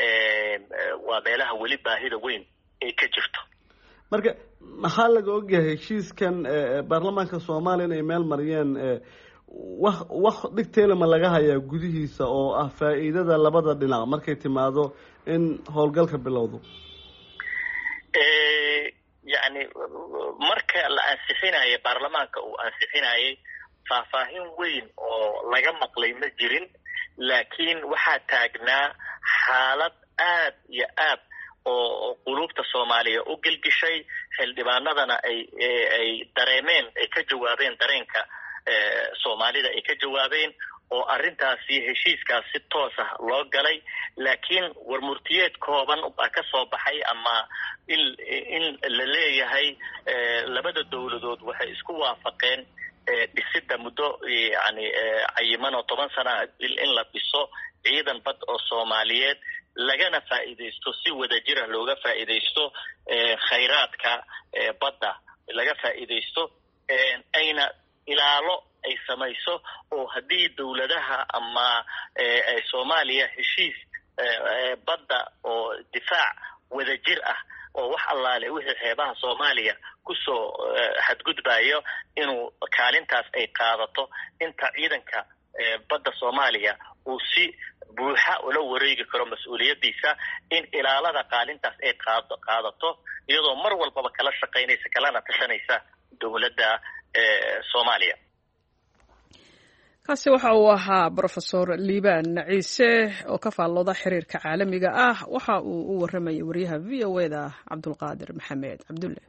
waa meelaha weli baahida weyn ay ka jirto. marka maxaa laga ogyahay heshiiskan baarlamaanka Soomaaliya inay meel mariyeen wax dhigteelama laga hayaa gudihiisa oo ah faa'iidada labada dhinac markay timaado in howlgalka bilowdo? yani marka la ansixinayo baarlamaanka uu ansixinayay faahfaahin weyn oo laga maqlay ma jirin laakiin waxaa taagnaa xaalad aad iyo aad oo qulubta Soomaaliya u gelgishay. xildhibaanadana ay dareemeen ay ka jawaabeen dareenka Soomaalida ay ka jawaabeen oo arrintaasi heshiiskaas si toos ah loo galay. laakiin warmurtiyeed kooban baa ka soo baxay ama in la leeyahay labada dawladood waxay isku waafaqeen dhisidda muddo yani cayiman oo 10 sano in la dhiso ciidan bad oo Soomaaliyeed lagana faa'iideysto si wadajir ah looga faa'iideysto khayraadka badda laga faa'iideysto ayna ilaalo ay samayso oo haddii dawladaha ama Soomaaliya heshiis badda oo difaac wadajir ah oo wax allaale wixii xeebaha Soomaaliya kusoo xadgudbayo inuu kaalintaas ay qaadato inta ciidanka badda Soomaaliya uu si buuxa ula wareegi karo mas'uuliyadiisa in ilaalada kaalintaas ay qaadato iyadoo mar walbaba kala shaqeynaysa kalana tashanaysa dawladda Soomaaliya. kaasi waxa uu ahaa Professor Liibaan Ciise oo ka faallooda xiriirka caalamiga ah waxa uu u waramayay wariyaha VOA-da Cabdulqaadir Maxamed Cabdulle.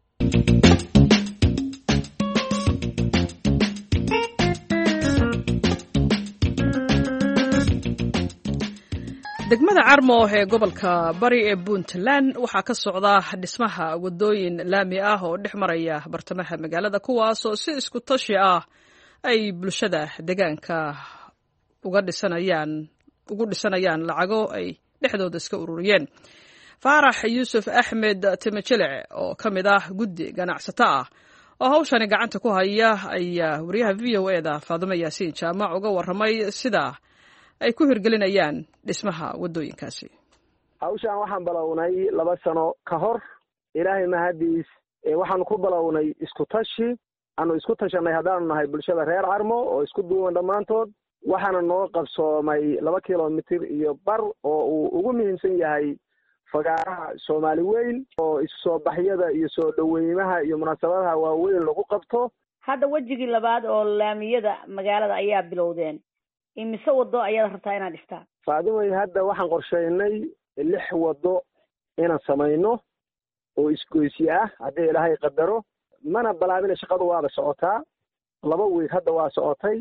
degmada Carmo ee gobolka Bari ee Puntland waxaa ka socda dhismaha wadooyin laami ah oo dhex maraya bartamaha magaalada kuwaas oo si isku tashi ah ay bulshada deegaanka ugu dhisanayaan lacago ay dhexdooda iska ururiyeen. faarax yuusuf axmed timajilic oo ka mid ah guddi ganacsato ah oo hawshani gacanta ku haya ayaa wariyaha v o eda Faadimo Yaasiin Jaamac uga warramay sida ay ku hirgelinayaan dhismaha wadooyinkaasi. hawshan waxaan bilownay 2 sano ka hor. ilaahay mahadiis waxaan ku bilownay isku tashi. aanu isku tashanay haddaanu nahay bulshada reer Carmo oo isku duuban dhammaantood. waxaana noo qabsoomay 2 kilomitir iyo bar oo uu ugu muhiimsan yahay fagaaraha Soomaali weyn oo isu soo baxyada iyo soo dhaweymaha iyo munaasabadaha waaweyn lagu qabto. hadda wajigii labaad oo laamiyada magaalada ayaa bilowdeen. imise wado ayaad rabtaa inaad dhistaa? Faadimo, hadda waxaan qorsheynay 6 wado inaan samayno oo isgoysi ah haddii Ilaahay qadaro. mana bilaabin shaqadu waaba socotaa. 2 week hadda waa socotay.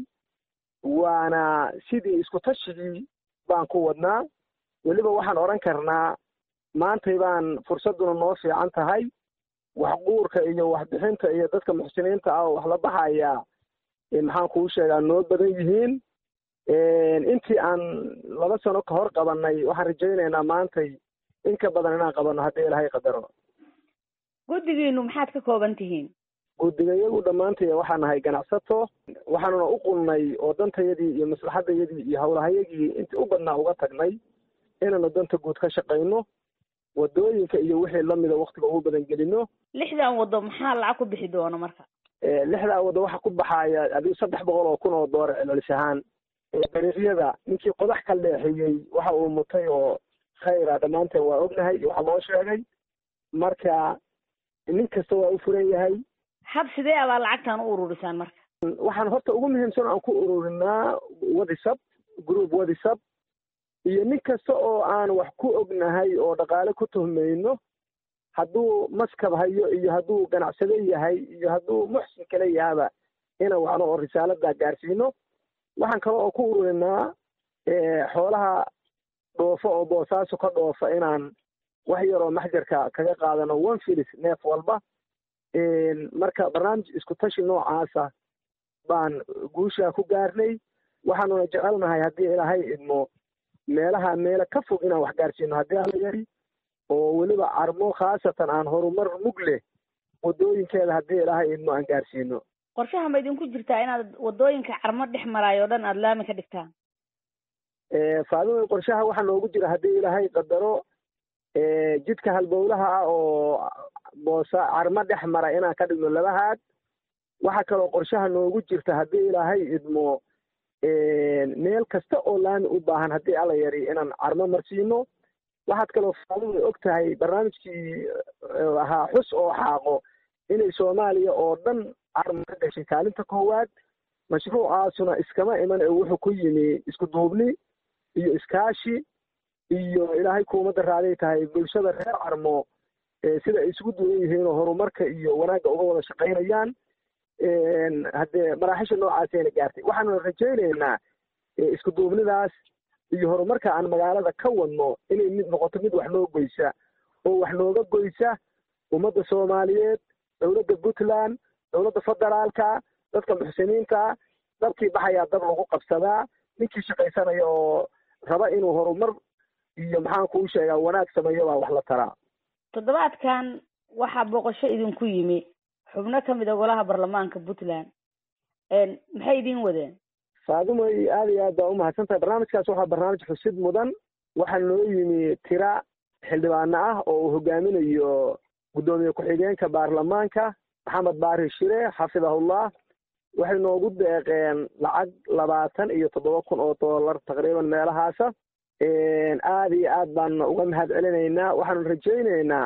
waana sidii isku tashigii baan ku wadnaa. weliba waxaan oran karnaa maantay baan fursaduna noo fiican tahay. wax quurka iyo wax bixinta iyo dadka muxsiniinta ah oo wax la baxaya maxaan kuu sheegaa noo badan yihiin. intii aan 2 sano ka hor qabanay waxaan rajaynaynaa maantay in ka badan inaan qabano haddii Ilaahay qadaro. guddigiinu maxaad ka kooban tihiin? guddigayagu dhammaantay waxaan nahay ganacsato. waxaanuna u qulnay oo dantayadii iyo maslaxadayadii iyo howlahayagii intii u badnaa uga tagnay inaanu danta guud ka shaqayno. wadooyinka iyo wixii lamida waqtiga ugu badan gelino. 6 wado maxaa lacag ku bixi doona marka? 6 wado waxa ku baxaya adiga 300,000 oo doolar celcelis ahaan. dariiqyada ninkii qodax ka leexiyey waxa uu mutay oo khayra dhammaanteen waa ognahay waxa loo sheegay. marka nin kasta waa u furan yahay. hab sidee abaa lacagtan u ururisaan marka? waxaan horta ugu muhiimsan aan ku ururinaa WhatsApp group WhatsApp. iyo nin kasta oo aan wax ku ognahay oo dhaqaale ku tuhmayno, hadduu maskab hayo iyo hadduu ganacsade yahay iyo hadduu muxsin kale yahaba inaan waxno oo risaalada gaarsiino. waxaan kale oo ku ururinaa xoolaha dhoofo oo boosaaso ka dhoofa inaan wax yar oo maxjarka kaga qaadano 1 filis neef walba. marka barnaamij isku tashi noocaasa baan guusha ku gaarnay. waxaanuna jecelnahay haddii Ilaahay idmo meelo ka fog inaan wax gaarsiino haddii aan la yari oo weliba Carmo khaasatan aan horumar mug leh wadooyinkeeda haddii Ilaahay idmo aan gaarsiino. qorshaha ma idinku jirtaa inaad wadooyinka Carmo dhex maraayo dhan aad laami ka dhigtaan? Faadimo, qorshaha waxaa noogu jira haddii Ilaahay qadaro jidka halbowlaha ah oo Carmo dhex mara inaan ka dhigno 2 haad. waxaa kaloo qorshaha noogu jirta haddii Ilaahay idmo meel kasta oo laami u baahan haddii alla yari inaan Carmo marsiino. waxaad kaloo Faadimo og tahay barnaamijkii ahaa xus oo xaaqo inay Soomaaliya oo dhan Carmo ka gashay kaalinta koowaad. mashruucaasuna iskama iman wuxuu ku yimi isku duubni iyo iskaashi iyo Ilaahay kuumada raaday tahay bulshada reer Carmo sida ay isugu duwan yihiin oo horumarka iyo wanaagga uga wada shaqaynayaan. haddee maraaxisha noocaasayna gaartay. waxaanu rajaynaynaa isku duubnidaas iyo horumarka aan magaalada ka wadno inay mid noqoto mid wax noo goysa oo wax nooga goysa ummadda Soomaaliyeed, dowladda Puntland, dowladda federaalka, dadka muxsiniinta. dabkii baxayaa dab lagu qabsadaa. ninkii shaqaysanaya oo raba inuu horumar iyo maxaan kuu sheegaa wanaag sameeyo baa wax la taraa. toddobaadkan waxaa booqasho idinku yimi xubno ka mid ah golaha baarlamaanka Puntland. maxay idin wadeen? Faadimo, aad iyo aad baa u mahadsantahay. barnaamijkaas waxaa barnaamij xusid mudan. waxaa noo yimi tira xildhibaano ah oo uu hogaaminayo gudoomiye ku-xigeenka baarlamaanka Maxamed Baari Shire xafidahullah. waxay noogu deeqeen lacag 27,000 oo doolar taqriiban meelahaasa. aad iyo aad baan uga mahad celinaynaa. waxaanu rajaynaynaa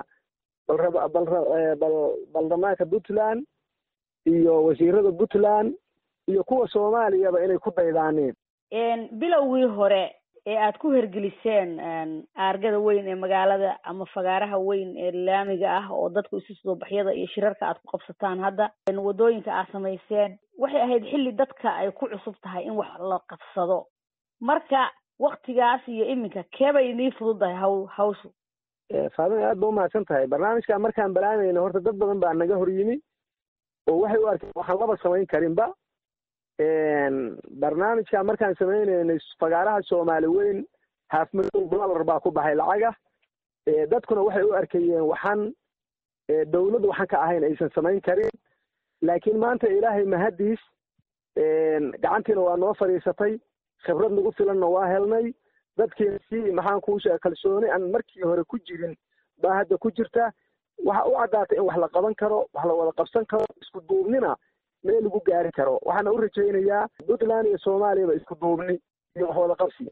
baarlamaanka Puntland iyo wasiirada Puntland iyo kuwa Soomaaliyaba inay ku daydaaneen. bilowgii hore ee aad ku hergeliseen aargada weyn ee magaalada ama fagaaraha weyn ee laamiga ah oo dadku isu soo baxyada iyo shirarka aad ku qabsataan hadda wadooyinka aad samayseen waxay ahayd xilli dadka ay ku cusub tahay in wax la qabsado. marka waqtigaas iyo iminka keebay idin fududahay hawshu? Faadimo, aad baa u mahadsan tahay. barnaamijka markaan balaamayno horta dad badan baa naga hor yimi oo waxay u arkeen waxaan laba samayn karinba. barnaamijka markaan samaynayno fagaaraha Soomaali weyn $500,000 baa ku baxay lacaga dadkuna waxay u arkayeen waxaan dawladdu waxaan ka ahayn aysan samayn karin laakiin maanta ilaahay mahadiis gacantiina waa noo fadhiisatay khibrad nagu filanna waa helnay dadkiina si maxaan kuu sheega kalsooni aan markii hore ku jirin baa hadda ku jirta waxa u caddaatay in wax la qaban karo wax la wada qabsan karo isku duubnina meel lagu gaari karo waxaana u rajaynayaa Puntland iyo Soomaaliya isku duubni iyo wax wada qabsi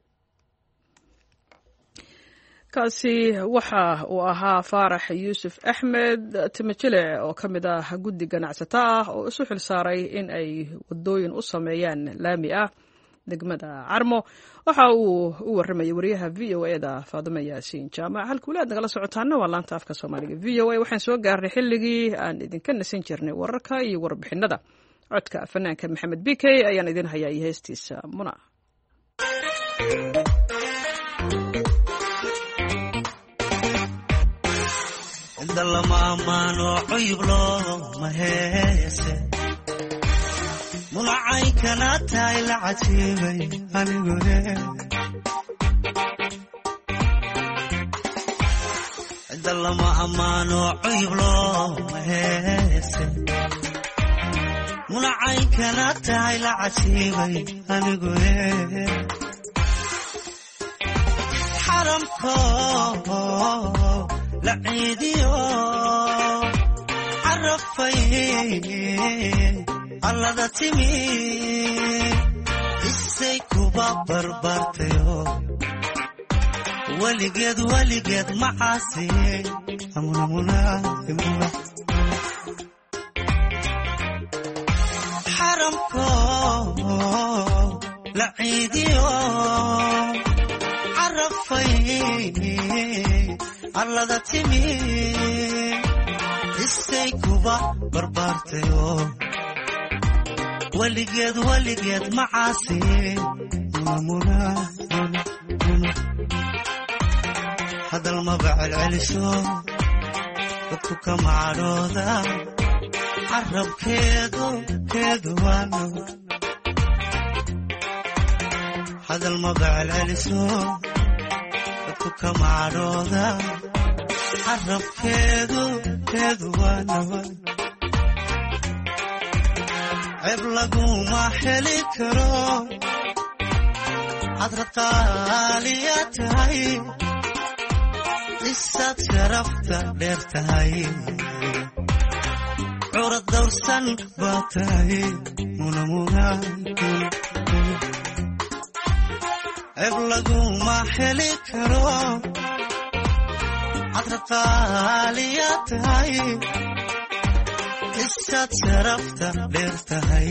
kaasi waxa uu ahaa Faarax Yuusuf Axmed Timajile oo ka mid ah guddi ganacsato ah oo isu xil saaray in ay wadooyin u sameeyaan laami ah degmada Carmo waxa uu u warramay wariyaha VOA-da Faadimo Yaasiin Jaamac halkuulaad nagala socotaana waa laanta afka Soomaaliga VOA waxaan soo gaarnay xilligii aan idinka nasan jirnay wararka iyo warbixinada codka fanaanka Maxamed BK ayaan idin hayaa heestiisa Muna lama amaano cuyub looma heese munacay kana tahay la cajiibay anigu cidda lama amaano cuyub looma heese munacay kana tahay la cajiibay anigu xaramko لعيديو عرفي على تيمي السيكوبا بربرتيو ولقد معاسي منا حرمكو لعيديو عرفي allada timi isay kuba barbaartayo waligeed macaasi muna hadal ma bacelceliso dadku ka macadhooda carabkeedu waano hadal ma bacelceliso dadku ka macadhooda carabkeedu waanawa ceeb laguma heli karo hadrad qaaliya tahay isaad sharafta dheer tahay curad dawrsan baa tahay muna ceeb laguma heli karo hadrad qaaliya tahay isaad sharafta dheer tahay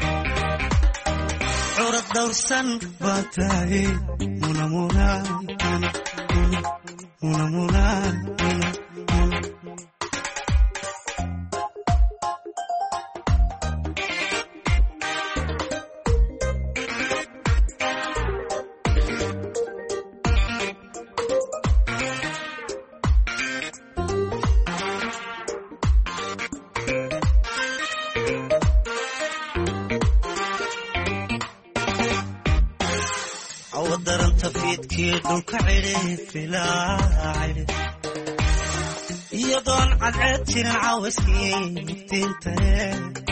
curad dawrsan baa tahay muna daranta fiidkii dhulka cidhiifilaacidhi iyadoon cadceed jirin caawiskii iftiintae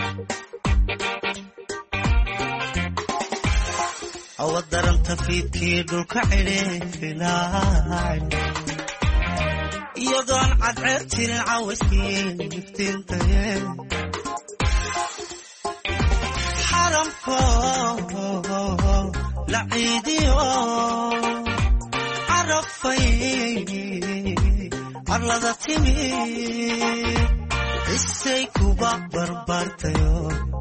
awa daranta fiidkii dhulka cidhiifilaacidhi iyadoon cadceed jirin caawiskii iftiintae xaramko لعيديو عرفي على تيمي السيكوبا بربرتيو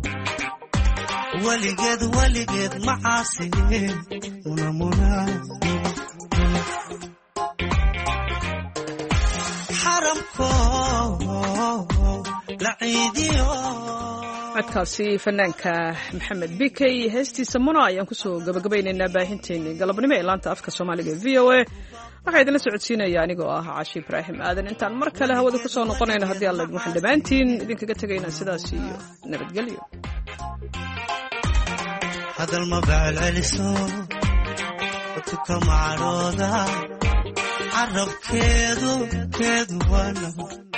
ولقد معاسي منا حرمكو لعيديو codkaasi fanaanka Maxamed BK heestiisa Muna ayaan ku soo gabagabaynaynaa baahinteena galabnimo ee laanta afka Soomaaliga VOA waxa idin la socodsiinaya anigoo ah Caashi Ibraahim Aadan intaan mar kale hawada ku soo noqonayna haddii Allah waxaan dhamaantiin idinkaga tagaynaa sidaas iyo nabadgelyo hadal ma bacelceliso tukamacarooda carabkeedu waa nabad